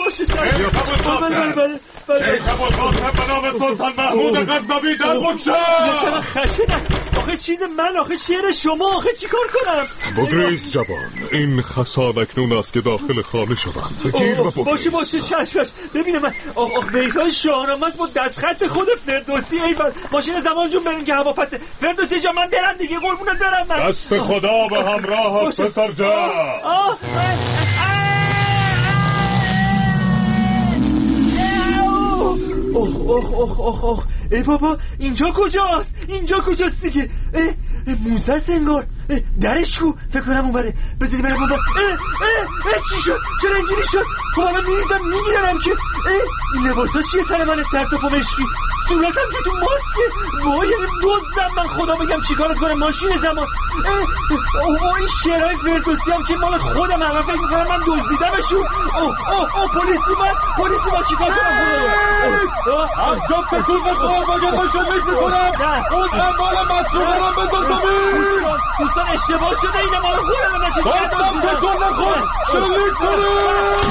S1: شیخ ابوالقاسم به نام سلطان محمود غزنوی در بگشا.
S7: چرا خشنه؟ آخه چیز من، آخه شعر شما، آخه چی کار کنم؟
S23: بگریز جوان، این خسان اکنون است که داخل خانه شدن. بگیر و بگریز.
S7: باشه چشم. ببینم من بیتای شاهنامه است با دستخط خود فردوسی. ایول ماشین زمان جون بریم که هوا پسه. فردوسی جان من برم دیگه، قربونت برم من.
S23: دست خدا به همراه است پسر جان.
S7: اوه ای بابا، اینجا کجاست دیگه؟ موزه است انگار. درش کو، فکر کنم اون بره. بذاری برم بابا. چی شد؟ چرا اینجوری شد؟ خب الان میریزم میگیرم که. این لباسا چیه تن من سر تا پا مشکی؟ صورتم که تو ماسکه. وای دزدم من، خدا بگم چیکارت کنم. ماشین زمان. این شعرهای فردوسی هم که مال خودم، همه فکر میکنم من دزدیدمشون. پلیسی من چیکار کنم؟
S1: جا تکون بخور باید باشون میکنم. اون مال مسئولانم بذار زمین.
S7: دوستان اشتباه شده، اینه مال خودم. من چیزی
S1: ندازیدم. تکون نخور شلیک کنم.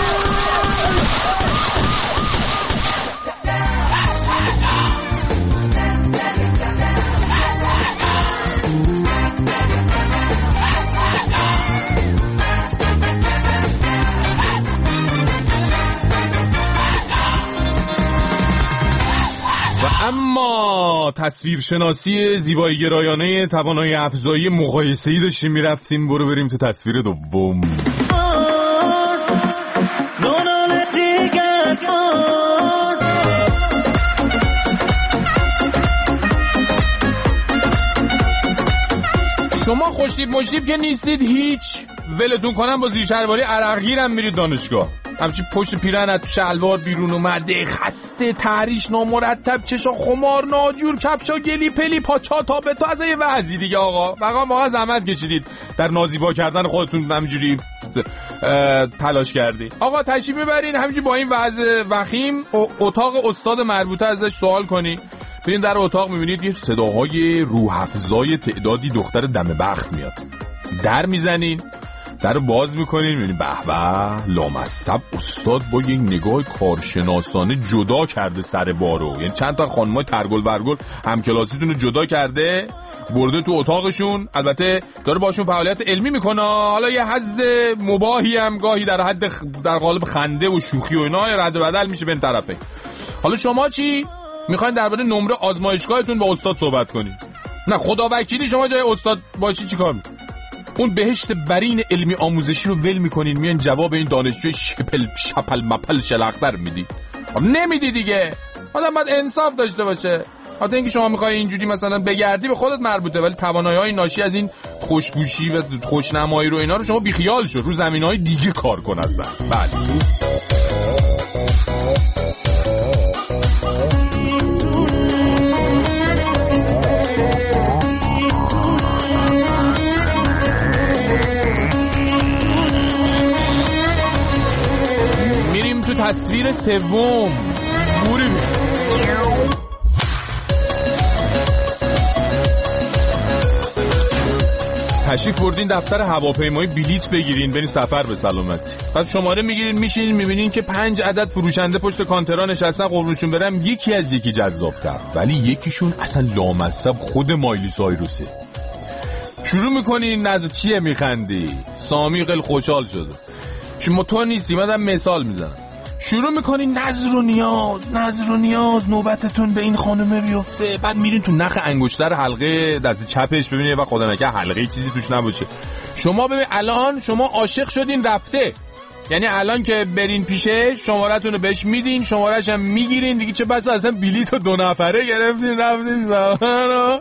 S1: اما تصویرشناسی زیبایی گرایانه توانایی افزایی مقایسه‌ای داشتیم میرفتیم. بریم تو تصویر دوم.
S24: شما خوشتیب مشتیب که نیستید هیچ، ولتون کنم با زیر شلواری عرقگیرم میرید دانشگاه، همچین پشت پیرهن تو شلوار بیرون اومده، خسته، تحریش نامرتب، چشا خمار، ناجور، کفشا گلی پلی، پاچا تا به تا، از یه وضعی دیگه آقا. واقعا زحمت کشیدید در نازیبا کردن خودتون همینجوری تلاش کردید. آقا تشریف ببرین همینجوری با این وضع وخیم اتاق استاد مربوطه ازش سوال کنین. برین در اتاق میبینید یه صداهای روح افزای تعدادی دختر دم بخت میاد. در میزنین، در باز میکنین، میبینید به به لامصب استاد با یک نگاه کارشناسانه جدا کرده سر بارو، یعنی چند تا خانمای ترگل برگل همکلاسیتون رو جدا کرده برده تو اتاقشون. البته داره باشون فعالیت علمی میکنه، حالا یه حظ مباهی هم گاهی در حد در قالب خنده و شوخی و اینا رد و بدل میشه بین طرفین. حالا شما چی میخواین درباره نمره آزمایشگاهتون با استاد صحبت کنین؟ نه خدا وکیلی شما جای استاد باشی چیکار میکنین؟ اون بهشت برین علمی آموزشی رو ول میکنین میان جواب این دانشجوی شپل مپل شلختر میدی؟ نمیدی دیگه. آدم باید انصاف داشته باشه. حتی اینکه شما میخوای اینجوری مثلا بگردی به خودت مربوطه، ولی توانایی‌های ناشی از این خوشبوشی و خوشنمایی رو اینا رو شما بیخیال شو، رو زمینهای دیگه کار کن اصلا. بله تصویر سوم بریم. تشریف بردین دفتر هواپیمایی بلیت بگیرین برین سفر به سلامتی. بعد شماره میگیرین میشینین میبینین که 5 عدد فروشنده پشت کانترها نشستن، قربونشون برم یکی از یکی جذاب‌تر، ولی یکیشون اصلا لامصب خود مایلی سایروسه. شروع میکنین از چیه میخندی؟ سامی خیلی خوشحال شده. شما تو نیستی، من مثال میزنم. شروع میکنین نظر و نیاز نوبتتون به این خانومه بیفته. بعد میرین تو نخ انگشتر حلقه دست چپش ببینید و خدا نکنه حلقه چیزی توش نباشه. شما ببین الان شما عاشق شدین رفته، یعنی الان که برین پیشه شماره‌تون رو بهش میدین، شماره‌ش هم میگیرین دیگه، چه بسا اصلا بلیط رو 2 نفره گرفتین رفتین زهرا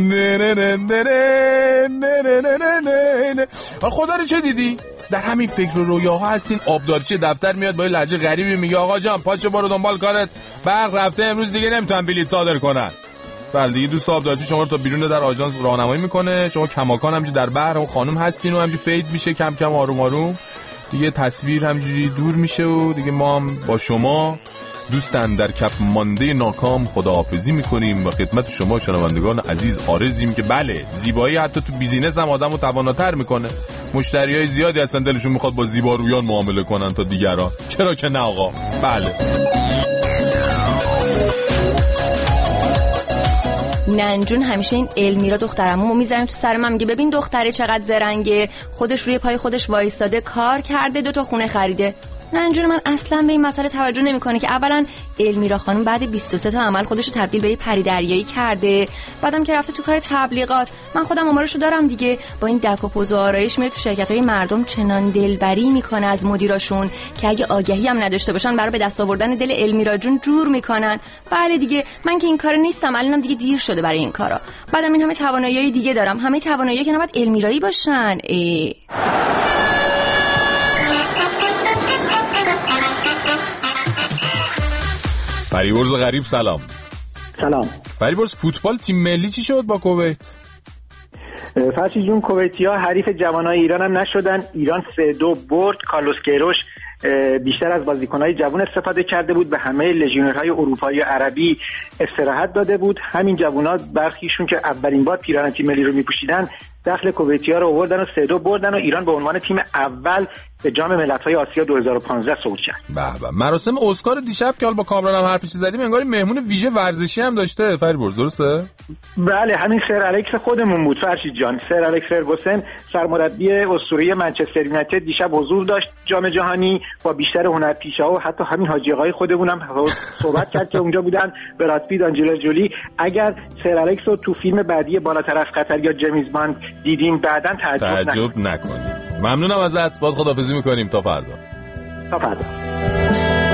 S24: خدا رو چه دیدی؟ در همین فکر و رویاها هستین. آبدارچی دفتر میاد با یه لهجه غریبی میگه آقا جان پاشو برو دنبال کارت، برق رفته امروز دیگه نمیتونن بلیط صادر کنن. بله دیگه دوست آبدارچی شما رو تا بیرون در آژانس راهنمایی میکنه. شما کماکان همینجوری در بحر اون خانم هستین و همینجوری فید میشه کم کم آروم آروم دیگه تصویر همینجوری دور میشه و دیگه ما هم با شما دوستان در کف مانده ناکام خداحافظی میکنیم و خدمت شما شنوندگان عزیز عارضیم که بله زیبایی حتی تو بیزینس هم آدمو تواناتر میکنه. مشتریای زیادی هستن دلشون میخواد با زیبارویان معامله کنن تا دیگران، چرا که نه آقا. بله
S8: ننجون همیشه این المیرا دخترمو میذاریم تو سر من، میگه ببین دختره چقدر زرنگه، خودش روی پای خودش وایساده، کار کرده، 2 تا خونه خریده. ننجون من اصلا به این مسئله توجه نمیکنه که اولا المیرا خانم بعد 23 تا عمل خودشو تبدیل به پری دریایی کرده، بعدم که رفته تو کار تبلیغات. من خودم آمارشو دارم دیگه، با این دک و پوز و آرایش میره تو شرکت‌های مردم چنان دلبری میکنه از مدیراشون که اگه آگهی هم نداشته باشن برای به دست آوردن دل المیرا جون جور میکنن. بله دیگه من که این کار نیستم، الانم دیگه دیر شده برای این کارا. بعدم این همه توانایی دیگه دارم، همه توانایی که نباید المیرایی باشن.
S1: فریبرز غریب سلام. فریبرز فوتبال تیم ملی چی شد با کویت؟
S21: فرشی جون کویتی‌ها حریف جوانای ایران هم نشدن. ایران 3-2 برد. کارلوس کیروش بیشتر از بازیکن‌های جوان استفاده کرده بود، به همه لژیونرهای اروپایی و عربی استراحت داده بود. همین جوان‌ها برخیشون که اولین بار پیراهن تیم ملی رو می‌پوشیدن داخل کویتی‌ها رو آوردن و 3-2 بردن و ایران به عنوان تیم اول به جام ملت‌های آسیا 2015 صعود کرد.
S1: به مراسم اسکار دیشب که حالا با کامران هم حرفی زدیم انگار مهمون ویژه ورزشی هم داشته فریبرز، درسته؟
S21: بله همین سر الکس خودمون بود فرشید جان. سر الکس فرگوسن سرمربی اسطوره منچستر یونایتد دیشب حضور داشت جام جهانی با بیشتر هنرپیشه‌ها و حتی همین حاجی آقای خودمون هم صحبت کرد که اونجا بودن، براد پیت، آنجلینا جولی. اگر سر الکس رو تو فیلم بعدی بالاتر از خطر یا جیمز باند دیدیم بعداً تعجب
S1: نکنید. ممنونم ازت. باید خداحافظی میکنیم تا فردا.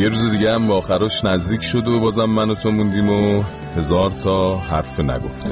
S1: یه روز دیگه هم با آخرش نزدیک شد و بازم من و تو موندیم و 1000 تا حرف نگفته.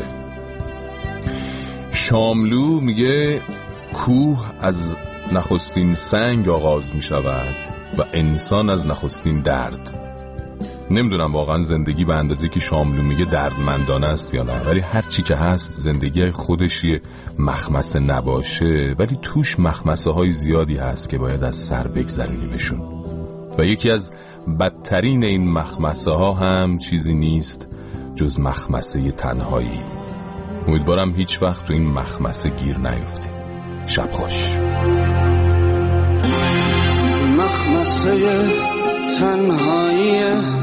S1: شاملو میگه کوه از نخستین سنگ آغاز میشود و انسان از نخستین درد. نمیدونم واقعا زندگی به اندازه که شاملو میگه دردمندانه است یا نه، ولی هر چی که هست زندگی خودش یه مخمسه نباشه، ولی توش مخمسه های زیادی هست که باید از سر بگذرونیمشون. و یکی از بدترین این مخمسه ها هم چیزی نیست جز مخمسه تنهایی. امیدوارم هیچ وقت تو این مخمسه گیر نیفتی. شب خوش.
S9: مخمسه تنهایی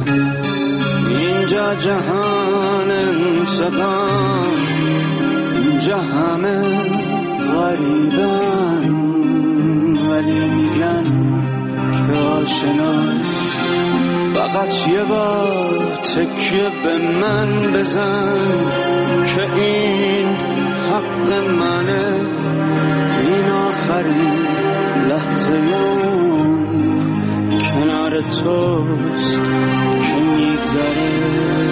S9: اینجا جهان انتقام، اینجا همه غریبن ولی میگن که آشنان. فقط یه بار تکیه به من بزن که این حق منه، این آخرین لحظه کنار توست که میگذره.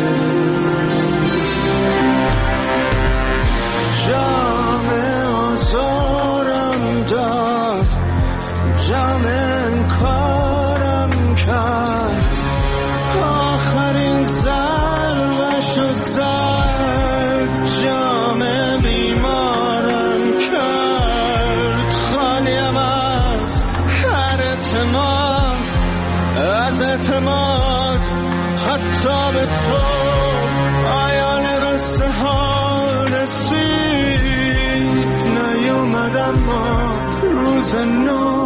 S9: جام آزارم داد، جام انکارم کرد، آخرین ضربشو زد، جام بیمارم کرد، خالیم از هر اعتماد، از اعتماد حتی به تو. آیان قصه ها رسید نیومد اما روز نو